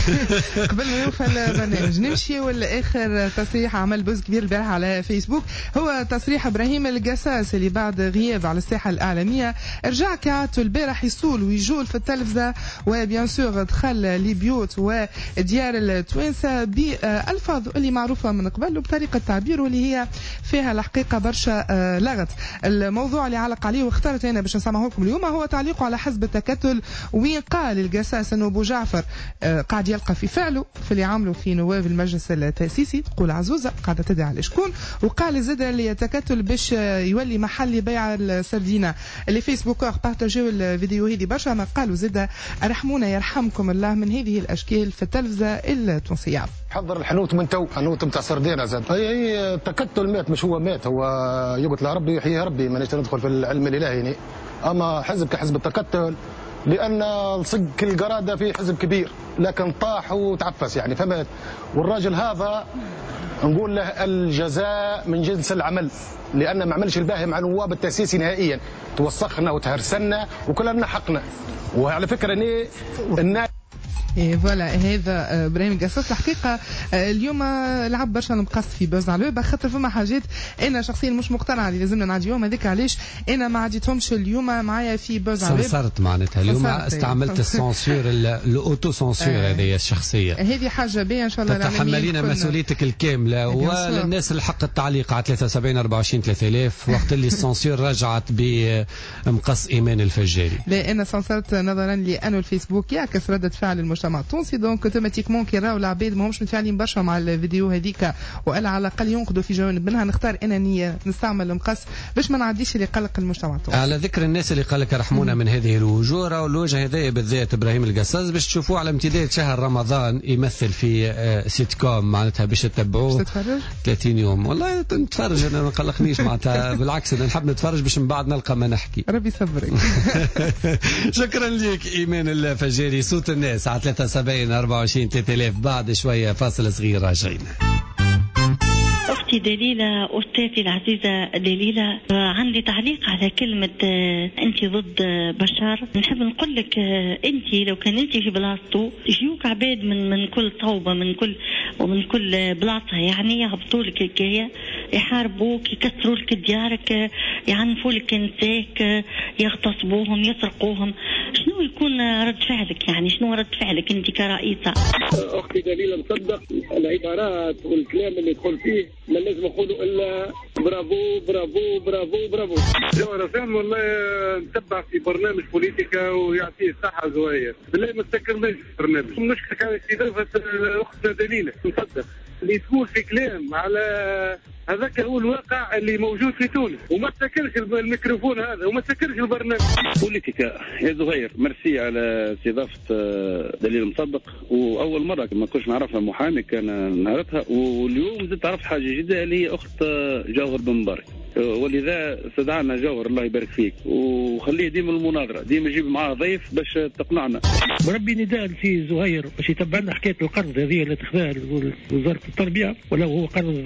قبل ما يوفى البرنامج. نمشي ولا اخر تصريح عمل بوز كبير البارح على فيسبوك، هو تصريح ابراهيم القساس اللي بعد غياب على الساحه الاعلاميه رجع كعادته البارح يصول ويجول في التلفزه، وبيان سور دخل لبيوت وديار التوانسه بالفاظ اللي معروفه من قبل وبطريقه تعبير واللي هي فيها الحقيقه برشا لغط. الموضوع اللي علق عليه واخترت انا باش نسمعه لكم اليوم هو تعليقه على حزب التكتل، وين قال القساس انه ابو جعفر قاعد يلقى في فعله في اللي عملوا في نواب المجلس التاسيسي، تقول عزوزه قاعده تدعي على شكون، وقال زاد اللي يتكتل باش يولي محل بيع السردينه. اللي فيسبوكر بارتاجيو الفيديو هذه برشا، ما قالوا زاد ارحمونا يرحمكم الله من هذه الاشكال في التلفزه التونسيه. حضر الحنوت من تو، حنوت نتاع سردينه زاد. اي اي تكتل مات، مش هو مات، هو يقول له ربي يحييه ربي، مانيش ندخل في العلم الالهي. اما حزب كحزب التكتل لان لصق القراده في حزب كبير لكن طاح وتعفس يعني فمات، والراجل هذا نقول له الجزاء من جنس العمل، لان ما عملش الباهي مع نواب التاسيسي نهائيا، توسخنا وتهرسنا وكلنا حقنا. وعلى فكره اني الناس إيه فوالا هذا ابراهيم القساس الحقيقه اليوم لعب برشا نقص في بوز على الويب، خاطر فما حاجات انا شخصيا مش مقتنعه اللي لازمنا نعديهم، هذيك علاش انا ما عديتهمش اليوم معايا في بوز على الويب. صرت معناتها اليوم استعملت السونسور الاوتو سونسور هذه الشخصيه، هذه حاجه باهيه ان شاء الله. تتحملين مسؤوليتك الكامله، وللناس الحق التعليق على ثلاثة وسبعين أربعة وعشرين ثلاثة آلاف وقت اللي السونسور رجعت بمقص ايمان الفجاري. لا انا سانسرت نظرا لانه الفيسبوك يعكس رده فعل المجتمع المجتمع التونسي. دونك اوتوماتيكمون كي راهو العباد ماهمش متفاعلين برشا مع الفيديو هذيك والا على الاقل ينقدوا في جوانب منها، نختار انني نستعمل المقص باش ما نعديش اللي قلق المجتمع التونسي. على ذكر الناس اللي قال لك رحمونا من هذه الوجوه، راهو الوجه هذايا بالذات ابراهيم القصاص باش تشوفوه على امتداد شهر رمضان يمثل في سيت كوم معناتها باش تتبعوه ثلاثين يوم. والله نتفرج انا ما قلقنيش معناتها بالعكس انا نحب نتفرج باش من بعد نلقى ما نحكي. ربي يصبرك. شكرا لك ايمان الفجاري، صوت الناس على ثلاثة وسبعين أربعة وعشرين ثلاثة آلاف. بعد شويه فاصل صغير راجعين. أختي دليلة، أستاذتي العزيزة دليلة، عندي تعليق على كلمة أنت ضد بشار. نحب نقول لك أنت لو كان أنت في بلاصتو يجيوك عباد من من كل صوبة من كل ومن كل بلاصة، يعني يهبطوا لك الكاية، يحاربوك، يكسروا لك ديارك، يعنفوا لك نساك، يغتصبوهم، يسرقوهم. شنو يكون رد فعلك؟ يعني شنو رد فعلك أنت كرئيسة؟ أختي دليلة، مصدق العبارات والكلام اللي تقول فيه ما لازم نقولوا الا برافو برافو برافو برافو. جو رسام والله نتبع في برنامج بوليتيكا ويعطيه الصحه زوير، بالله ما تسكرناش في البرنامج. المشكله كانت في ضيفه اختنا دليله، مصدق اللي تقول في كلام على هذاك هو الواقع اللي موجود في تونس، وما تسكرش الميكروفون هذا وما تسكرش البرنامج. بوليتيكا يا زهير، ميرسي على استضافه دليل مصدق، واول مره ما كنتش نعرفها محامي كان نعرفها، واليوم زدت عرفت حاجه جديده اللي هي اخت جوهر بن مبارك، ولذا استدعانا جوهر الله يبارك فيك، وخليه ديما المناظره، ديما يجيب معاه ضيف باش تقنعنا. بربي نداء في زهير باش يتبع لنا حكايه القرض هذه اللي تاخذها وزاره التربيه، ولا هو قرض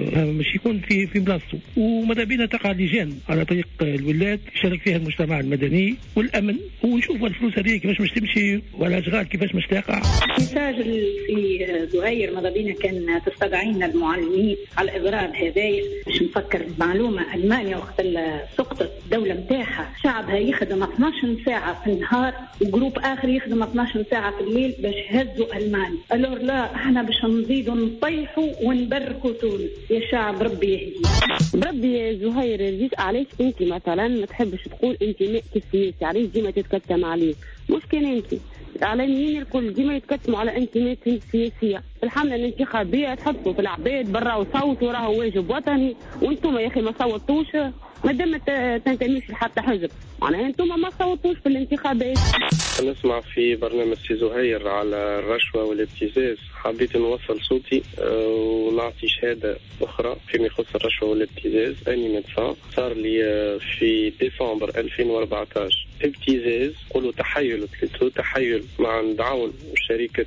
مش يكون في في بلاصته، وماذا بينا تقع لجان على طريق الولاد يشارك فيها المجتمع المدني والامن، ونشوفوا الفلوس هذه كيفاش مش تمشي والاشغال كيفاش مش تقع. مساج في زهير ماذا بينا كان تستدعينا المعلمين على الاضراب هذايا باش نفكر معلومه. المانيا وقت سقطت الدوله نتاعها شعبها يخدم اثناش ساعه في النهار وجروب اخر يخدم اثناش ساعه في الليل باش هزوا المانيا. الور لا احنا باش نزيدوا نطيحوا ونبركوا تونس. يا شعب ربي يهدي. بربي زهير رجيت علاش انت مثلا ما تحبش تقول انتماء كسياسي، علاش ديما تتكتم عليه؟ مش كان انت الاعلاميين الكل ديما يتكتموا على انتماء سياسيه، الحمله الانتخابيه تحطوا في العباد برا وصوتوا راهو واجب وطني، وانتم يا اخي ما صوتوش ما دام تنتميش لحتى حزب، معناها انتم ما صوتوش في الانتخابات. نسمع في برنامج سي زهير على الرشوه والابتزاز، حبيت نوصل صوتي ونعطي شهاده اخرى فيما يخص الرشوه والابتزاز. اني ميدسان صار لي في ديسمبر ألفين وأربعطاش ابتزاز، قولوا تحايل تحايل مع دعون شركه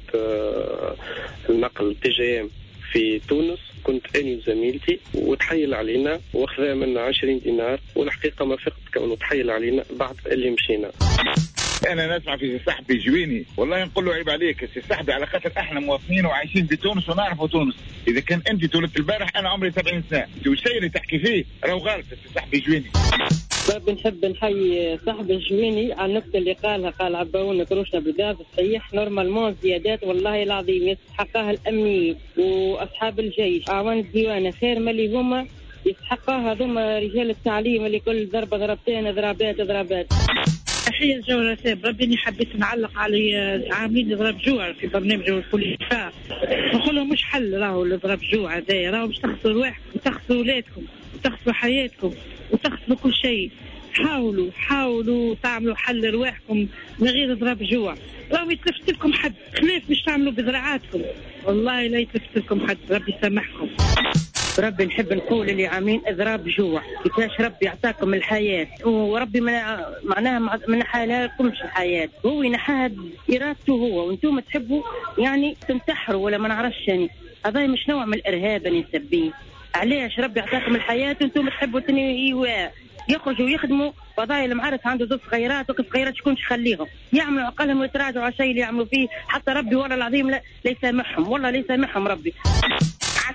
النقل تي جي ام في تونس. كنت أنا وزميلتي وتحيل علينا واخذها منا عشرين دينار، والحقيقة ما فقت كونه تحيل علينا بعد اللي مشينا. انا نسمع في سي صاحبي جويني، والله نقول له عيب عليك سي صاحبي، على خاطر احنا مواطنين وعايشين في تونس ونعرفوا تونس. اذا كان انت تولدت البارح انا عمري سبعين سنه، انت والشيء اللي تحكي فيه راهو غلط سي صاحبي جويني. طيب نحب نحيي صاحب الجويني على النقطة اللي قالها، قال عباونا كروشنا بالذات صحيح نورمالمون زيادات والله العظيم يستحقها الأمنيين وأصحاب الجيش أعوان الديوانة خير ما اللي هما يستحقها هذوما رجال التعليم اللي كل ضربة ضربتين ضربات ضربات. تحية الجولة ساب ربي اني حبيت نعلق على عاملين ضرب جوع في برنامج البوليسا، نقول لهم مش حل راهو الضرب جوع هذايا، راهو مش تخسروا رواحكم وتخسروا ولادكم وتخسروا حياتكم وتخسروا كل شيء. حاولوا حاولوا تعملوا حل رواحكم من غير ضرب جوع، راهو يتلفت لكم حد خلاف مش تعملوا بذراعاتكم، والله لا يتلفت لكم حد ربي يسامحكم. ربي نحب نقول اللي عاملين اضراب جوع كيفاش ربي يعطاكم الحياه، وربي معناها ما نحالكمش الحياه، هو ينحاها ارادته هو، وانتم تحبوا يعني تنتحروا ولا ما نعرفش يعني. هذا مش نوع من الارهاب اللي نسبيه. علاش ربي يعطاكم الحياه وانتم تحبوا ايوا يخرجوا يخدموا فضايا المعرس عنده زوج صغيرات وكيف صغيرات شكون يخليهم يعملوا عقلهم ويتراجعوا على الشيء اللي يعملوا فيه، حتى ربي والله العظيم لا, لا يسامحهم، والله لا يسامحهم ربي.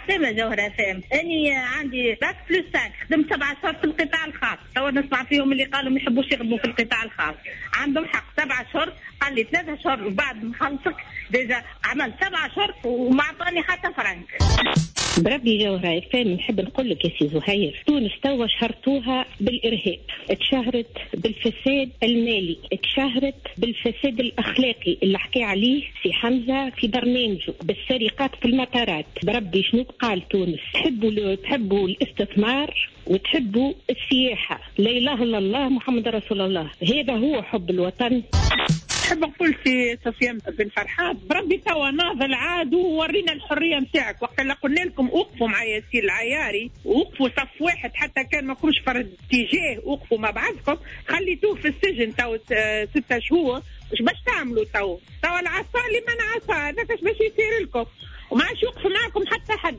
عسلامة جوهرة فام. أني عندي باك بلس سانك، خدمت سبعة أشهر في القطاع الخاص. توا نسمع فيهم اللي قالوا ما يحبوش يخدموا في القطاع الخاص. عندهم حق سبعة أشهر، قال لي ثلاثة أشهر وبعد ما خلصك ديجا عملت سبعة أشهر وما عطاني حتى فرنك. بربي جوهرة فام، نحب نقول لك يا سي زهير، تونس توا شهرتوها بالإرهاب، اتشهرت بالفساد المالي، اتشهرت بالفساد الأخلاقي اللي حكي عليه سي حمزة في برنامجه، بالسرقات في المطارات. بربي شنو قال تونس؟ تحبوا تحبوا الاستثمار وتحبوا السياحة. لا إله إلا الله محمد رسول الله، هذا هو حب الوطن. نحب نقول في سفيان بن فرحات، بربي توا ناضل عاد وورينا الحريه نتاعك. وقت اللي قلنا لكم وقفوا مع ياسين العياري، وقفوا صف واحد حتى كان ما كوش فرد اتجاه، وقفوا مع بعضكم، خليتوه في السجن تو ستة شهور. واش باش تعملوا تو؟ توا العصا لمن عصا، هذاك اش باش يصير لكم؟ وما عادش يوقف معكم حتى حد.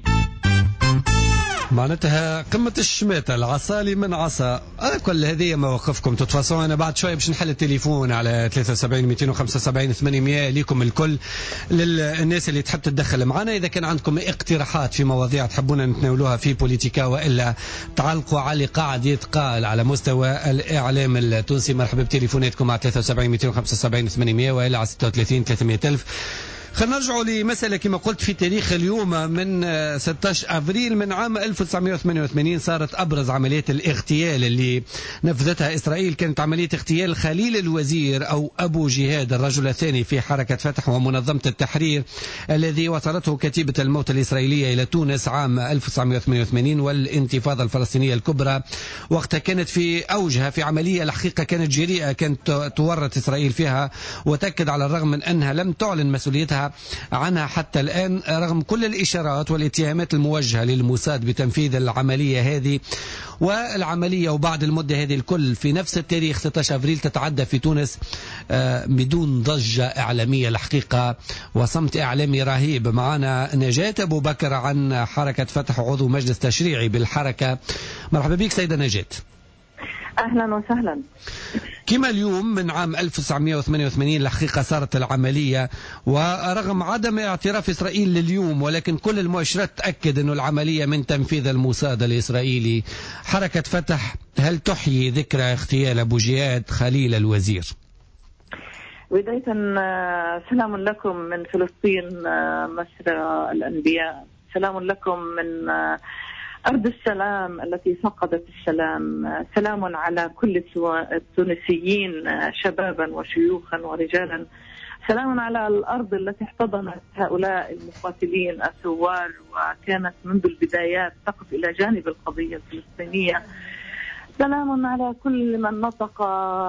معناتها قمة الشماتة، العصا من عصا. أنا كل هذه مواقفكم تتفاصلون. أنا بعد شوية باش نحل التليفون على ثلاثة وسبعين مئتين وخمسة وسبعين ثمانمئة ليكم الكل، للناس اللي تحب تتدخل معنا. إذا كان عندكم اقتراحات في مواضيع تحبون نتناولوها في بوليتيكا، وإلا تعلقوا على اللي قاعد يتقال على مستوى الإعلام التونسي، مرحبا بتليفوناتكم على ثلاثة وسبعين مئتين وخمسة وسبعين ثمانمئة وإلا على ستة وثلاثين ثلاثمئة ألف. خلينا نرجعوا لمسألة كما قلت في تاريخ اليوم من ستة عشر أفريل من عام ألف وتسعمئة وثمانية وثمانين صارت أبرز عمليات الاغتيال اللي نفذتها إسرائيل. كانت عملية اغتيال خليل الوزير أو أبو جهاد، الرجل الثاني في حركة فتح ومنظمة التحرير، الذي وصلته كتيبة الموت الإسرائيلية إلى تونس عام ألف وتسعمئة وثمانية وثمانين. والانتفاضة الفلسطينية الكبرى وقتها كانت في أوجها، في عملية الحقيقة كانت جريئة، كانت تورط إسرائيل فيها، وتأكد على الرغم من أنها لم تعلن مسؤوليتها عنها حتى الآن رغم كل الإشارات والاتهامات الموجهة للموساد بتنفيذ العملية هذه. والعملية وبعد المدة هذه الكل في نفس التاريخ ستة عشر أفريل تتعدى في تونس بدون ضجة إعلامية الحقيقة وصمت إعلامي رهيب. معنا نجاة أبو بكر عن حركة فتح وعضو مجلس تشريعي بالحركة. مرحبا بك سيدة نجاة. أهلا وسهلا. كما اليوم من عام ألف وتسعمئة وثمانية وثمانين الحقيقة صارت العملية، ورغم عدم اعتراف إسرائيل لليوم ولكن كل المؤشرات تأكد أن العملية من تنفيذ الموساد الإسرائيلي. حركة فتح هل تحيي ذكرى اغتيال أبو جهاد خليل الوزير؟ بداية سلام لكم من فلسطين مصر الأنبياء، سلام لكم من أرض السلام التي فقدت السلام، سلام على كل التونسيين شبابا وشيوخا ورجالا، سلام على الأرض التي احتضنت هؤلاء المقاتلين الثوار وكانت منذ البدايات تقف إلى جانب القضية الفلسطينية، سلام على كل من نطق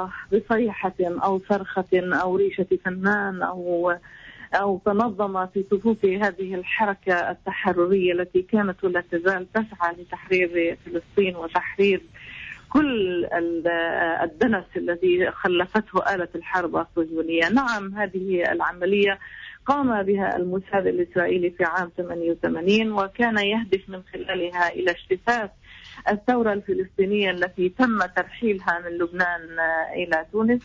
بصيحة أو صرخة أو ريشة فنان أو أو تنظم في صفوف هذه الحركة التحررية التي كانت ولا تزال تسعى لتحرير فلسطين وتحرير كل الدنس الذي خلفته آلة الحرب الصهيونية. نعم، هذه العملية قام بها الموساد الإسرائيلي في عام ثمانية وثمانين وكان يهدف من خلالها إلى اجتثاث الثورة الفلسطينية التي تم ترحيلها من لبنان إلى تونس.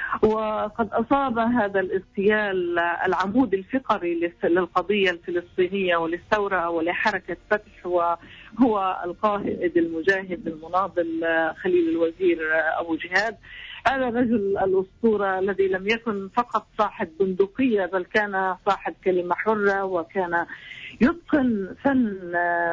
وقد أصاب هذا الاغتيال العمود الفقري للقضية الفلسطينية وللثورة ولحركة فتح، وهو القائد المجاهد المناضل خليل الوزير أبو جهاد. هذا الرجل الأسطورة الذي لم يكن فقط صاحب بندقية بل كان صاحب كلمة حرة، وكان يتقن فن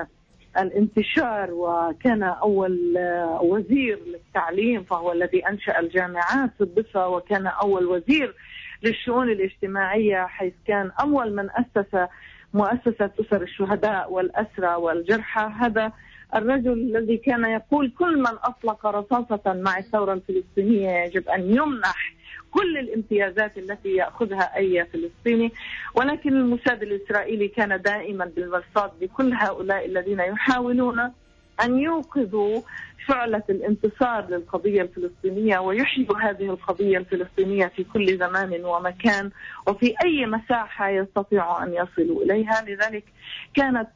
الانتشار، وكان أول وزير للتعليم فهو الذي أنشأ الجامعات في الضفة، وكان أول وزير للشؤون الاجتماعية حيث كان أول من أسس مؤسسة أسر الشهداء والأسرى والجرحى. هذا الرجل الذي كان يقول كل من أطلق رصاصة مع الثورة الفلسطينية يجب أن يمنح كل الامتيازات التي يأخذها أي فلسطيني. ولكن الموساد الإسرائيلي كان دائما بالمرصاد بكل هؤلاء الذين يحاولون أن يوقظوا شعلة الانتصار للقضية الفلسطينية ويحيوا هذه القضية الفلسطينية في كل زمان ومكان وفي أي مساحة يستطيعوا أن يصلوا إليها. لذلك كانت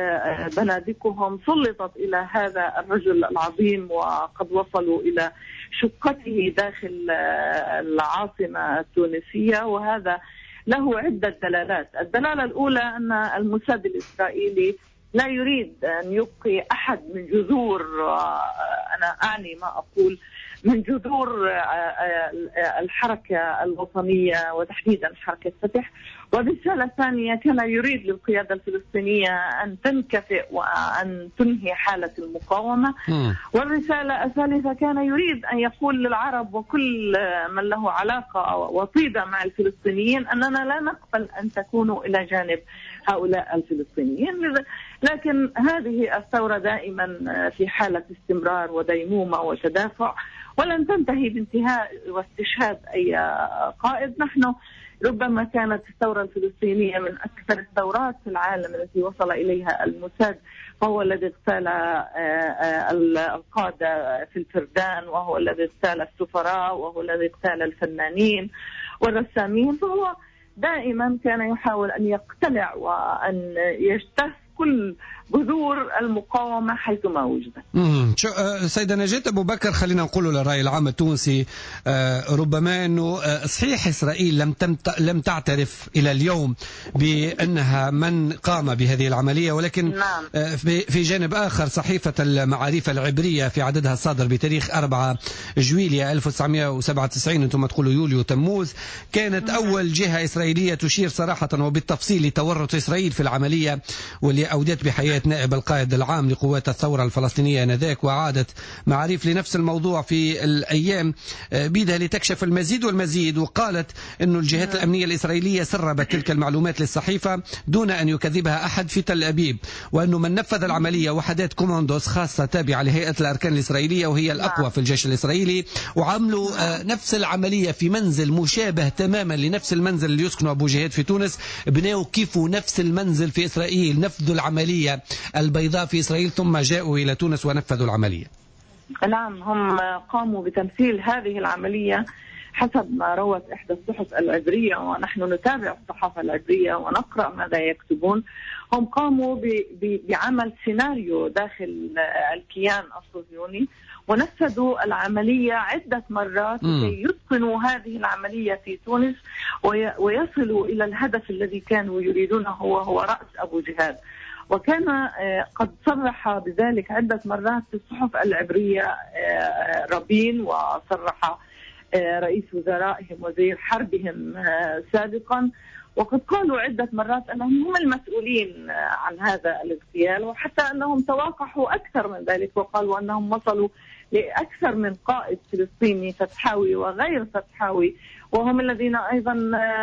بنادقهم سلطت إلى هذا الرجل العظيم، وقد وصلوا إلى شقته داخل العاصمة التونسية، وهذا له عدة دلالات. الدلالة الأولى أن الموساد الإسرائيلي لا يريد أن يبقي أحد من جذور، أنا أعني ما أقول، من جذور الحركة الوطنية وتحديدا حركة فتح. وبرسالة ثانية كان يريد للقيادة الفلسطينية أن تنكفئ وأن تنهي حالة المقاومة. والرسالة الثالثة كان يريد أن يقول للعرب وكل من له علاقة وطيدة مع الفلسطينيين أننا لا نقبل أن تكونوا إلى جانب هؤلاء الفلسطينيين. لكن هذه الثورة دائما في حالة استمرار وديمومة وتدافع، ولن تنتهي بانتهاء واستشهاد أي قائد. نحن ربما كانت الثورة الفلسطينية من أكثر الثورات في العالم التي وصل إليها الموساد، وهو الذي اغتال القادة في الفردان، وهو الذي اغتال السفراء، وهو الذي اغتال الفنانين والرسامين. فهو دائما كان يحاول أن يقتلع وأن يجتث كل بذور المقاومة حيثما وجدت. سيدة نجاة أبو بكر، خلينا نقول للرأي العام التونسي ربما أنه صحيح إسرائيل لم لم تعترف إلى اليوم بأنها من قام بهذه العملية، ولكن نعم. في جانب آخر صحيفة المعاريف العبرية في عددها الصادر بتاريخ أربعة جويلية ألف وتسعمائة وسبعة وتسعين، أنتم تقولوا يوليو تموز، كانت نعم. أول جهة إسرائيلية تشير صراحة وبالتفصيل لتورط إسرائيل في العملية، واللي أودت بحياة نائب القائد العام لقوات الثورة الفلسطينية آنذاك. وعادت معاريف لنفس الموضوع في الأيام بيدها لتكشف المزيد والمزيد، وقالت أن الجهات الأمنية الإسرائيلية سربت تلك المعلومات للصحيفة دون أن يكذبها أحد في تل أبيب، وأنه من نفذ العملية وحدات كوماندوس خاصة تابعة لهيئة الأركان الإسرائيلية وهي الأقوى في الجيش الإسرائيلي، وعملوا نفس العملية في منزل مشابه تماما لنفس المنزل اللي يسكنه أبو جهاد في تونس، بناوا كيفوا نفس المنزل في إسرائيل، نفذوا العملية البيضاء في إسرائيل ثم جاءوا إلى تونس ونفذوا العملية. نعم، هم قاموا بتمثيل هذه العملية حسب ما روت إحدى الصحف العبرية، ونحن نتابع الصحافة العبرية ونقرأ ماذا يكتبون. هم قاموا بعمل سيناريو داخل الكيان الصهيوني ونفذوا العملية عدة مرات كي يتقنوا هذه العملية في تونس ويصلوا إلى الهدف الذي كانوا يريدونه، وهو رأس أبو جهاد. وكان قد صرح بذلك عدة مرات في الصحف العبرية رابين، وصرح رئيس وزرائهم وزير حربهم سابقا، وقد قالوا عدة مرات أنهم هم المسؤولين عن هذا الاغتيال، وحتى أنهم تواقحوا أكثر من ذلك وقالوا أنهم وصلوا لأكثر من قائد فلسطيني فتحاوي وغير فتحاوي، وهم الذين أيضا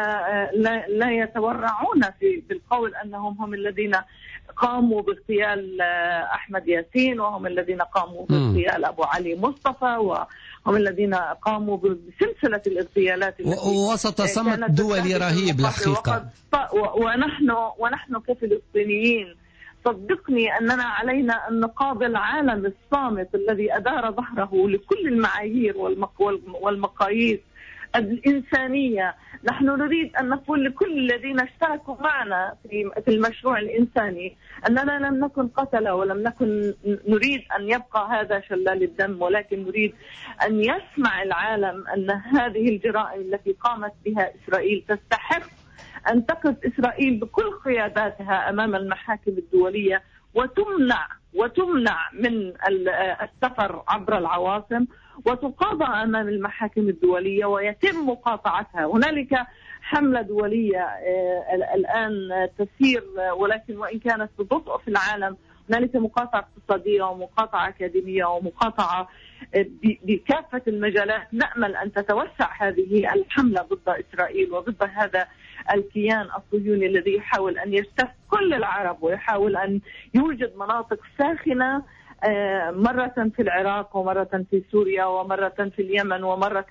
لا يتورعون في بالقول أنهم هم الذين قاموا باغتيال أحمد ياسين، وهم الذين قاموا باغتيال أبو علي مصطفى، وهم الذين قاموا بسلسلة الاغتيالات وسط صمت دولي رهيب الحقيقة. ونحن ونحن كفلسطينيين صدقني أننا علينا أن نقابل العالم الصامت الذي أدار ظهره لكل المعايير والمقاييس الإنسانية. نحن نريد أن نقول لكل الذين اشتركوا معنا في المشروع الإنساني أننا لم نكن قتلة ولم نكن نريد أن يبقى هذا شلال الدم، ولكن نريد أن يسمع العالم أن هذه الجرائم التي قامت بها إسرائيل تستحق أن تقف إسرائيل بكل قياداتها أمام المحاكم الدولية وتمنع وتمنع من السفر عبر العواصم وتقاضى أمام المحاكم الدولية ويتم مقاطعتها. هنالك حملة دولية الآن تسير، ولكن وإن كانت ببطء في العالم، هنالك مقاطعة اقتصادية ومقاطعة أكاديمية ومقاطعة بكافة المجالات. نأمل أن تتوسع هذه الحملة ضد إسرائيل وضد هذا الكيان الصهيوني الذي يحاول أن يجتث كل العرب ويحاول أن يوجد مناطق ساخنة، مرة في العراق ومرة في سوريا ومرة في اليمن ومرة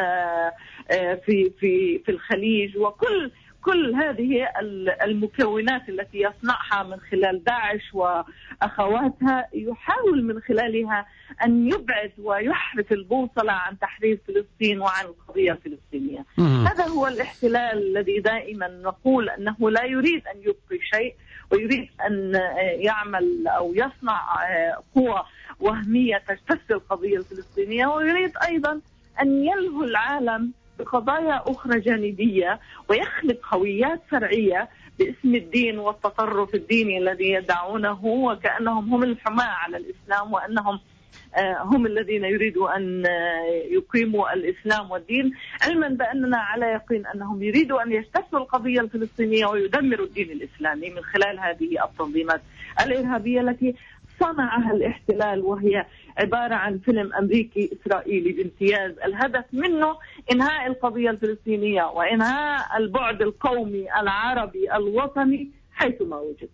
في في في الخليج، وكل كل هذه المكونات التي يصنعها من خلال داعش وأخواتها يحاول من خلالها أن يبعد ويحرف البوصلة عن تحرير فلسطين وعن القضية الفلسطينية. هذا هو الاحتلال الذي دائما نقول أنه لا يريد أن يبقي شيء، ويريد أن يعمل أو يصنع قوة وهمية تجتث القضية الفلسطينية، ويريد أيضا أن يلهو العالم بقضايا أخرى جانبية ويخلق هويات فرعية باسم الدين والتطرف الديني الذي يدعونه، وكأنهم هم الحماة على الإسلام، وأنهم هم الذين يريدوا أن يقيموا الإسلام والدين، علما بأننا على يقين أنهم يريدوا أن يستثمروا القضية الفلسطينية ويدمروا الدين الإسلامي من خلال هذه التنظيمات الإرهابية التي صنعها الاحتلال، وهي عبارة عن فيلم أمريكي إسرائيلي بامتياز، الهدف منه إنهاء القضية الفلسطينية وإنهاء البعد القومي العربي الوطني حيثما وجد.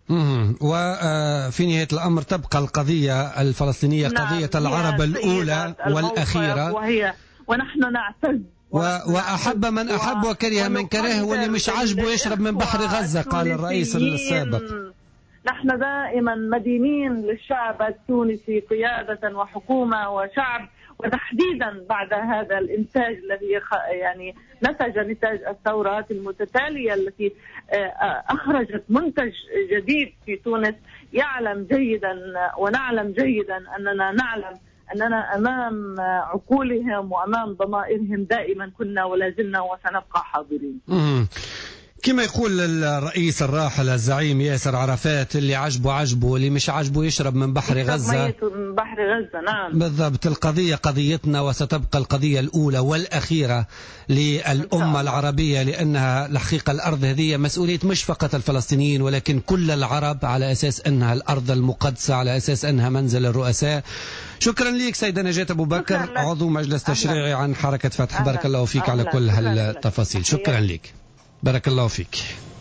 وفي نهاية الأمر تبقى القضية الفلسطينية نعم قضية العرب الأولى والأخيرة، وهي ونحن نعتز و... وأحب من أحب وكره من كره، واللي مش عجبه يشرب من بحر غزة، قال الرئيس السابق. نحن دائما مدينين للشعب التونسي قيادة وحكومة وشعب، وتحديدا بعد هذا الانتاج الذي يعني نتج نتاج الثورات المتتالية التي أخرجت منتج جديد في تونس، يعلم جيدا ونعلم جيدا أننا نعلم أننا أمام عقولهم وأمام ضمائرهم دائما كنا ولا زلنا وسنبقى حاضرين. كما يقول الرئيس الراحل الزعيم ياسر عرفات، اللي عجبه عجبه واللي مش عجبه يشرب من بحر غزة. من بحر غزة نعم بالضبط. القضية قضيتنا وستبقى القضية الأولى والأخيرة للأمة العربية، لأنها الحقيقة الأرض هذه مسؤولية مش فقط الفلسطينيين ولكن كل العرب، على أساس أنها الأرض المقدسة، على أساس أنها منزل الرؤساء. شكرا لك سيدة نجاة أبو بكر، عضو مجلس تشريعي عن حركة فتح. بارك الله فيك على كل هالتفاصيل. شكرا لك، بارك الله فيك.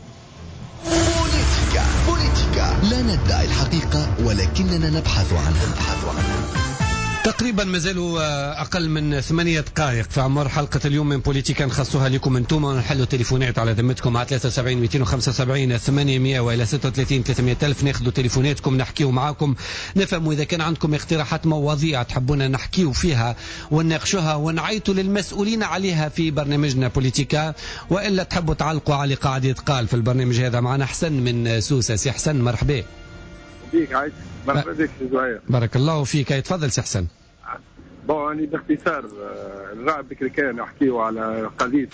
بوليتيكا بوليتيكا، لا ندعي الحقيقة ولكننا نبحث عنها. نبحث عنها. تقريبا مازالوا أقل من ثمانية دقائق في عمر حلقة اليوم من بوليتيكا، نخصوها لكم انتم، ونحلوا تليفونات على ذمتكم على ثلاثة وسبعين مئتين وخمسة وسبعين ثمانمئة وإلى ستة وثلاثين ثلاثمئة ألف. ناخذوا تليفوناتكم، نحكيوا معاكم، نفهموا إذا كان عندكم اقتراحات مواضيع تحبونا نحكيوا فيها ونناقشوها ونعيطوا للمسؤولين عليها في برنامجنا بوليتيكا، وإلا تحبوا تعلقوا على قاعد يتقال في البرنامج هذا. معنا حسن من سوسة. سي حسن مرحبا بيك. عايز مرحبا بك سي زهير. بارك الله فيك. تفضل سي حسن. بون أنا باختصار الرأي بكري كان أحكيه على قضية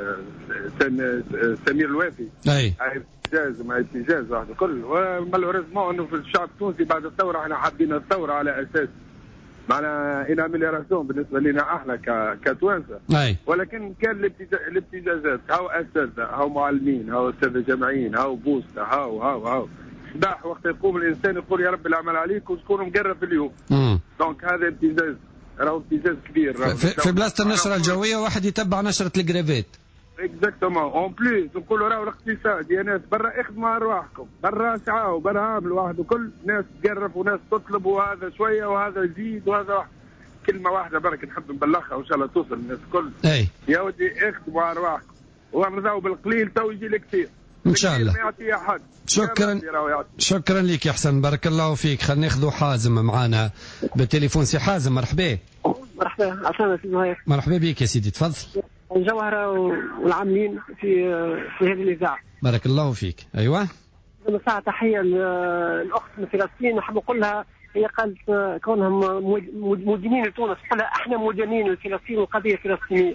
سمير الوافي. أي إنجاز وما إنجاز واحد الكل، ومالوريزمون إنه في الشعب التونسي بعد الثورة إحنا حابين الثورة على أساس معنا إن أميليوراسيون بالنسبة لنا إحنا كتوانسة. أي ولكن كان الابتزازات، هاو أساتذة، هاو معلمين، هاو أساتذة جامعيين، هاو بوسطة، هاو هاو هاو صباح وقت يقوم الإنسان يقول يا رب العمل عليك وتكون مقرب اليوم. دونك هذا ابتزاز، راهو ابتزاز كبير. في, في بلاصه النشره الجويه واحد يتبع نشره الجرافيت. اكزاكتومون. اون بليس نقولوا راهو الاقتصاد يا ناس برا اخدموا ارواحكم، برا سعاوا، برا عاملوا واحد وكل ناس تقرف وناس تطلب، وهذا شويه وهذا يزيد وهذا واحد. كلمه واحده برك نحب نبلغها وان شاء الله توصل للناس الكل. اي يا ودي اخدموا ارواحكم، ورضاو بالقليل تو يجي الكثير ان شاء الله. ما يعطي احد. شكرا شكرا لك يا حسن، بارك الله فيك. خلينا ناخذ حازم معنا بالتليفون. سي حازم مرحبا. مرحبا عسلامة سي زهير. مرحبا بك يا سيدي، تفضل. الجوهرة والعاملين في في هذه الإذاعة. بارك الله فيك. أيوة. مساء تحية للأخت من فلسطين، نحب نقول لها، هي قالت كونهم مدينين لتونس، قلنا احنا مدينين لفلسطين والقضية الفلسطينية.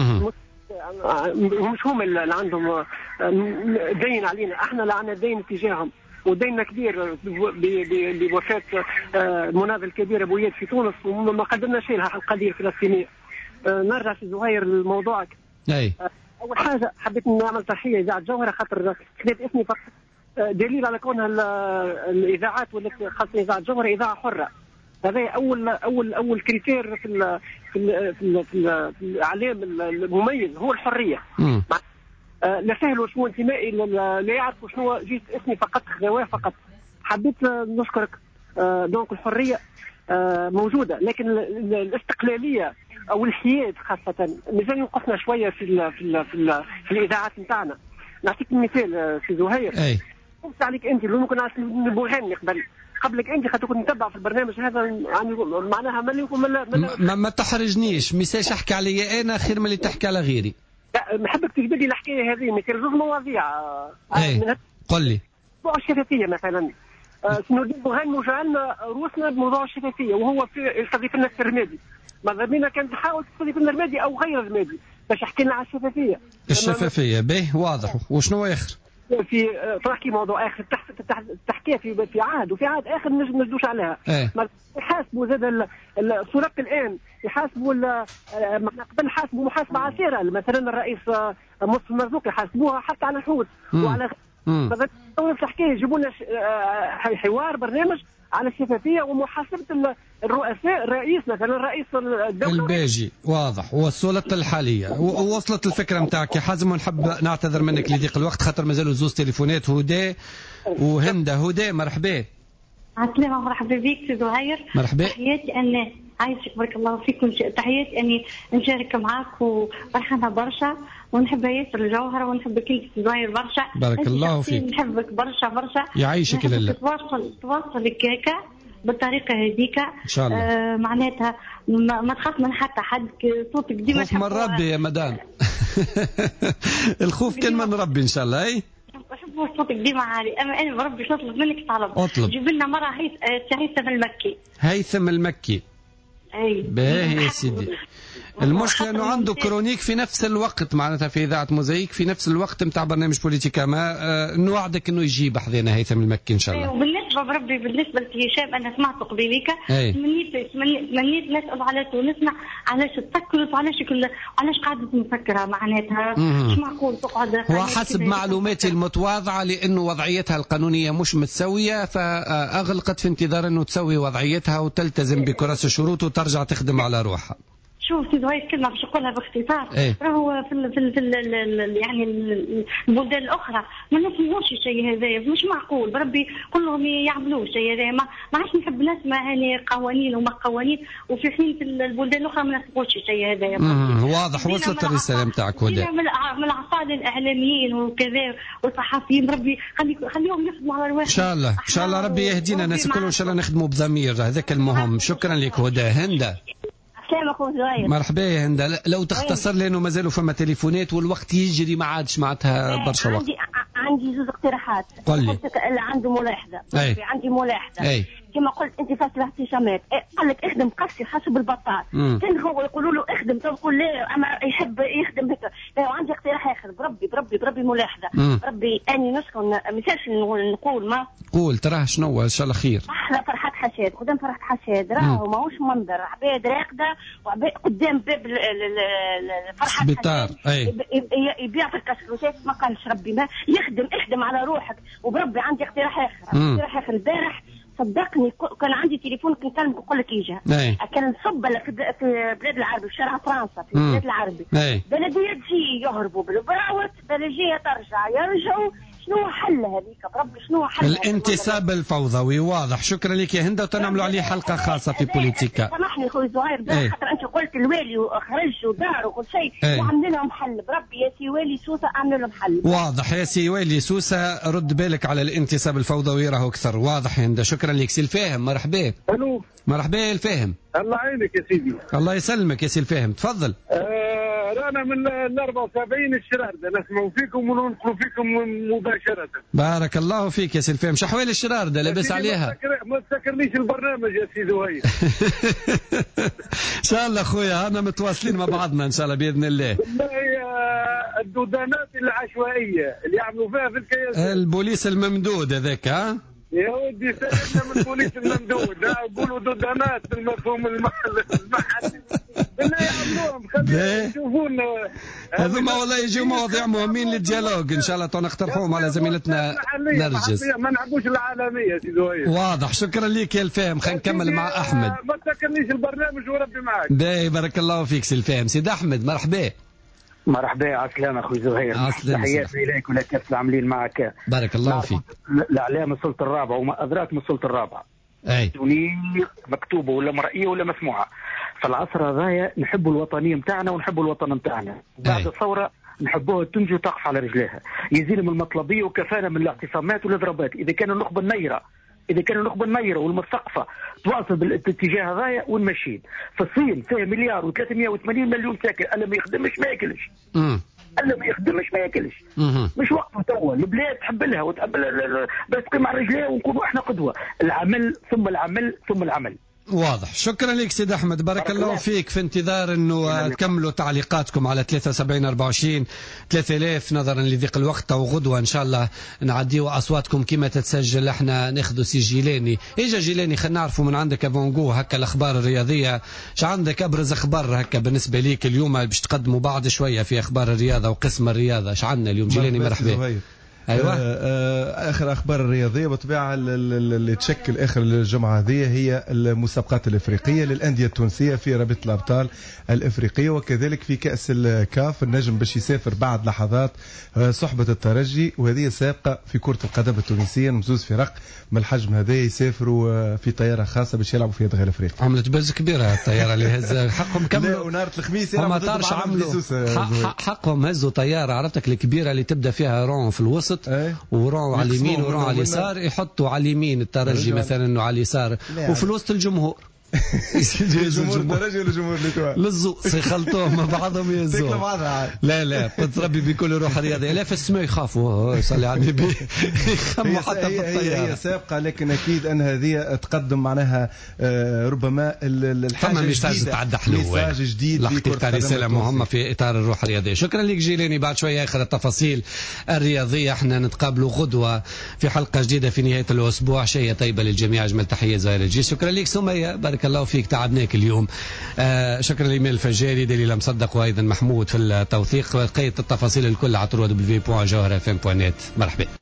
مش هم اللي عندهم دين علينا، احنا اللي عندنا دين تجاههم، وديننا كبير بوفاة المناضل الكبير ابو ياد في تونس، وما قدمناش لها القضية الفلسطينية. نرجع في زهير لموضوعك. اي اول حاجة حبيت نعمل تحية اذاعة الجوهرة، خاطر خذيت اسمي فقط دليل على كونها الاذاعات والتي خاصة اذاعة الجوهرة اذاعة حرة. هذا اول اول اول كريتير في ال في ال في, ال في, ال في الاعلام المميز هو الحريه. آه لا سهل شنو انتمائي، لا يعرفوا شنو جيت اسمي فقط خذواه فقط. حبيت نشكرك. آه دونك الحريه آه موجوده، لكن الاستقلاليه او الحياد خاصه مازال يوقفنا شويه في ال في ال في, ال في الاذاعات نتاعنا. نعطيك مثال سي زهير. اي قلت عليك انت لو ممكن نبوهاني قبل قبلك انت خاطر كنت نتبع في البرنامج هذا، يعني معناها ما ما ما, ما تحرجنيش، ميساج احكي عليا انا خير من اللي تحكي على غيري. لا نحبك تجبد لي الحكايه هذه، مثل زوج مواضيع. اي قل لي. موضوع الشفافيه مثلا، سنودين مهم وجعلنا روسنا بموضوع الشفافيه، وهو في يستضيف لنا السرمادي. ماذا بينا كان تحاول تستضيف لنا الرمادي او غير الرمادي باش يحكي لنا على الشفافيه. الشفافيه به واضح. وشنو اخر؟ في تحكي موضوع اخر تحكي في في عهد وفي عهد اخر ما نجدوش عليها. يحاسبوا زاد السلطه الان يحاسبوا قبل حاسبوا محاسبه عسيره، مثلا الرئيس مصطفى مرزوق يحاسبوها حتى على الحوت وعلى تحكي يجيبوا لنا حوار برنامج على الشفافيه ومحاسبه الرؤساء، الرئيس مثلا رئيس الدوله الباجي. واضح. والسلطه الحاليه ووصلت الفكره نتاعك يا حازم، ونحب نعتذر منك لضيق الوقت خاطر مازالوا زوز تليفونات، هدى وهندا. هدى مرحبا. عسلامة، مرحبا بك سي زهير. مرحبا. تحياتي أن عايشك بارك الله فيكم، تحياتي أني نشارك معاك وفرحانة برشا ونحب ياسر الجوهرة ونحبك انت سي زهير برشا. بارك الله فيك. نحبك برشا برشا. يعيشك لله. تواصل تواصل هكاكا بالطريقة هذيك إن شاء الله. آه معناتها ما, ما تخاف من حتى حد، صوتك ديما خوف من ربي يا مدام. الخوف كان من ربي إن شاء الله. أي أحب صوتك ديما عالي، أما أنا بربي نطلب منك طلب. أطلب. جيب لنا مرة هيث... هيثم المكي. هيثم المكي. أي. باهي يا سيدي. المشكلة أنه عنده كرونيك في نفس الوقت معناتها في إذاعة موزايك في نفس الوقت نتاع برنامج بوليتيكا، ما آه نوعدك أنه يجيب حذينا هيثم المكي إن شاء الله. وبالنسبة بربي بالنسبة لهشام أنا سمعت قبيليك، تمنيت تمنيت نسأل على تونسنا علاش تفكرت وعلاش كل علاش قاعدة مفكرة معناتها مش معقول تقعد. هو حسب معلوماتي المتواضعة لأنه وضعيتها القانونية مش متسوية، فأغلقت في انتظار أنه تسوي وضعيتها وتلتزم بكراسة الشروط وترجع تخدم على روحها. شوف سيد هاي الكلمه باش نقولها باختصار، ايه؟ راهو في ال في ال في ال يعني البلدان الاخرى ما نسمعوش الشيء هذا، مش معقول بربي كلهم يعملوا الشيء هذا. ما ما عادش نحب نسمع هاني قوانين وما قوانين وفي حين في البلدان الاخرى ما نسمعوش الشيء هذا. واضح. وصلت الرساله نتاعك هدى. من العصال الاعلاميين وكذا والصحفيين ربي خلي خليهم يخدموا على رواحهم. ان شاء الله ان شاء الله ربي يهدينا الناس الكل وان شاء الله نخدموا بضمير، هذاك المهم. شكرا لك هدى. هندا. مرحبا يا هندا. لو تختصر لانه مازالوا فما تليفونات والوقت يجري ما عادش معناتها برشا وقت. عندي عندي زوج اقتراحات. قل لي. اللي عنده ملاحظه. عندي ملاحظه. أي. كما قلت انت فات الاحتشامات، قال لك اخدم قصي حسب البطال، كان هو يقولوا له اخدم تقول لا اما يحب يخدم هيك. عندي اقتراح اخر بربي بربي بربي ملاحظه. مم. بربي اني نسكن ما يصيرش نقول ما قول تراه شنو ان شاء الله خير. احلى فرحه حشاد قدام فرحه حشاد راهو ماهوش منظر عباد راقده وعباد قدام باب الفرحه حشاد يبيع في الكشكوشات. ما قالش ربي ما يخدم اخدم على روحك. وبربي عندي اقتراح اخر. اقتراح اخر البارح صدقني كان عندي تليفون كنكلمك نقول لك يجي كان نصب في بلاد العربي في شارع فرنسا في البلاد العربي بلديه تجي يهربوا بالبراوت بلديه ترجع يرجعوا. شنو حل هذيك بربي شنو حل الانتساب الفوضوي؟ واضح. شكرا لك يا هندا وتنعملوا عليه حلقه خاصه في بوليتيكا. سامحني خويا زهير خاطر انت قلت الوالي وخرج ودار وكل شيء وعمل لهم حل بربي يا سي والي سوسه عمل لهم حل. واضح يا سي والي سوسه رد بالك على الانتساب الفوضوي راهو اكثر. واضح يا هندا. شكرا لك. سي الفاهم مرحبا. الو مرحبا يا الفاهم. الله يعينك يا سيدي. الله يسلمك يا سي الفاهم تفضل. آه رانا من ال أربعة وسبعين الشرارده نسمعوا فيكم وننقلوا فيكم مباشره. بارك الله فيك يا سي الفاهم. شحوال الشرارده لاباس عليها؟ ما تسكرنيش البرنامج يا سي زهير. ان شاء الله خويا انا متواصلين مع بعضنا ان شاء الله باذن الله. والله الدودانات العشوائيه اللي يعملوا فيها في الكياسات. البوليس الممدود هذاك ها؟ يا ودي سالنا من البوليس الممدود. لا يقولوا دودانات بالمفهوم المحلي بالله يعملوهم خليهم يشوفون هذوما والله يجيو مواضيع مهمين للديالوج ان شاء الله نقترحوهم على زميلتنا نرجس. ما نحبوش العالميه سي زهير. واضح. شكرا لك يا الفهم. خلينا نكمل مع احمد. ما تسكرنيش البرنامج وربي معك. باهي بارك الله فيك سي الفهم. سيد احمد مرحبا. مرحبا عسلامة أخوي زهير. تحياتي إليك ولكافة العاملين معك. بارك الله فيك. الإعلام السلطة الرابعة وما أدراك من السلطة الرابعة. أي. مكتوبة ولا مرئية ولا مسموعة. في العصر هذايا نحبوا الوطنية متاعنا ونحبوا الوطن متاعنا. بعد الثورة نحبوها تنجو تقف على رجليها. يزيل من المطلبية وكفانا من الاعتصامات والإضرابات. إذا كانوا النخبة النيرة إذا كانوا النخبة النيرة والمثقفة تواصل بالاتجاه هذايا ونمشين. في الصين فيها مليار وثلاثمائة وثمانين مليون ساكن. ألا ما يخدمش ما ياكلش. ألا ما يخدمش ما ياكلش. مش وقته توا. البلاد تحب لها وتحب بس تقيم على رجليها ونكونوا احنا قدوة. العمل ثم العمل ثم العمل. واضح. شكرا لك سيد أحمد، بارك, بارك الله, الله فيك. في انتظار أنه تكملوا تعليقاتكم على ثلاثة وسبعين أربعة وعشرين ثلاثة آلاف نظرا لضيق الوقت، وغدوة إن شاء الله نعديوا أصواتكم كما تتسجل. احنا ناخذوا سي جيلاني. إجا جيلاني خلينا نعرفوا من عندك افونجو هكا الأخبار الرياضية، ش عندك أبرز أخبار هكا بالنسبة ليك اليوم باش تقدموا بعض شوية في أخبار الرياضة وقسم الرياضة؟ ش عندنا اليوم جيلاني؟ مرحبا. أيوة. آخر أخبار الرياضية بطبيعة اللي تشكل آخر الجمعة هذه هي المسابقات الإفريقية للأندية التونسية في رابطة الأبطال الإفريقية، وكذلك في كأس الكاف. النجم باش يسافر بعد لحظات صحبة الترجي، وهذه سابقة في كرة القدم التونسية. مزوز فرق من الحجم هذا يسافروا في طيارة خاصة باش يلعبوا في دغيا الأفريقيا. عملت بز كبيرة الطيارة اللي هز حقهم كملوا. ونهار الخميس هم طارش عملوا حقهم، هزوا طيارة عرفتك الكبيرة اللي تبدأ فيها رون في الوسط ورون على اليمين ورون على اليسار، يحطوا على اليمين الترجي مثلا وعلى اليسار وفي الوسط الجمهور. جمهور الترجي ولا جمهور الاتوال للزوز يخلطوهم مع بعضهم يهزوهم. لا لا قلت ربي بكل روح رياضيه. لا في السماء يخافوا صلي على النبي يخموا حتى في الطياره. هي سابقه، لكن اكيد ان هذه تقدم معناها ربما الحاجه ميساج تعدى حلو، ميساج جديد لحقيقه رساله مهمه في اطار الروح الرياضيه. شكرا لك جيلاني. بعد شويه اخر التفاصيل الرياضيه. احنا نتقابلوا غدوه في حلقه جديده في نهايه الاسبوع. شيء طيبه للجميع. اجمل تحيه زهير الجيش. شكرا لك سميه، بارك الله فيك، تعبناك اليوم. آه شكرا لإيميل الفجاري، دليل مصدق، وايضا محمود في التوثيق. بقية التفاصيل الكل على دبليو دبليو دبليو دوت جوهر اف ام دوت نت. مرحبا.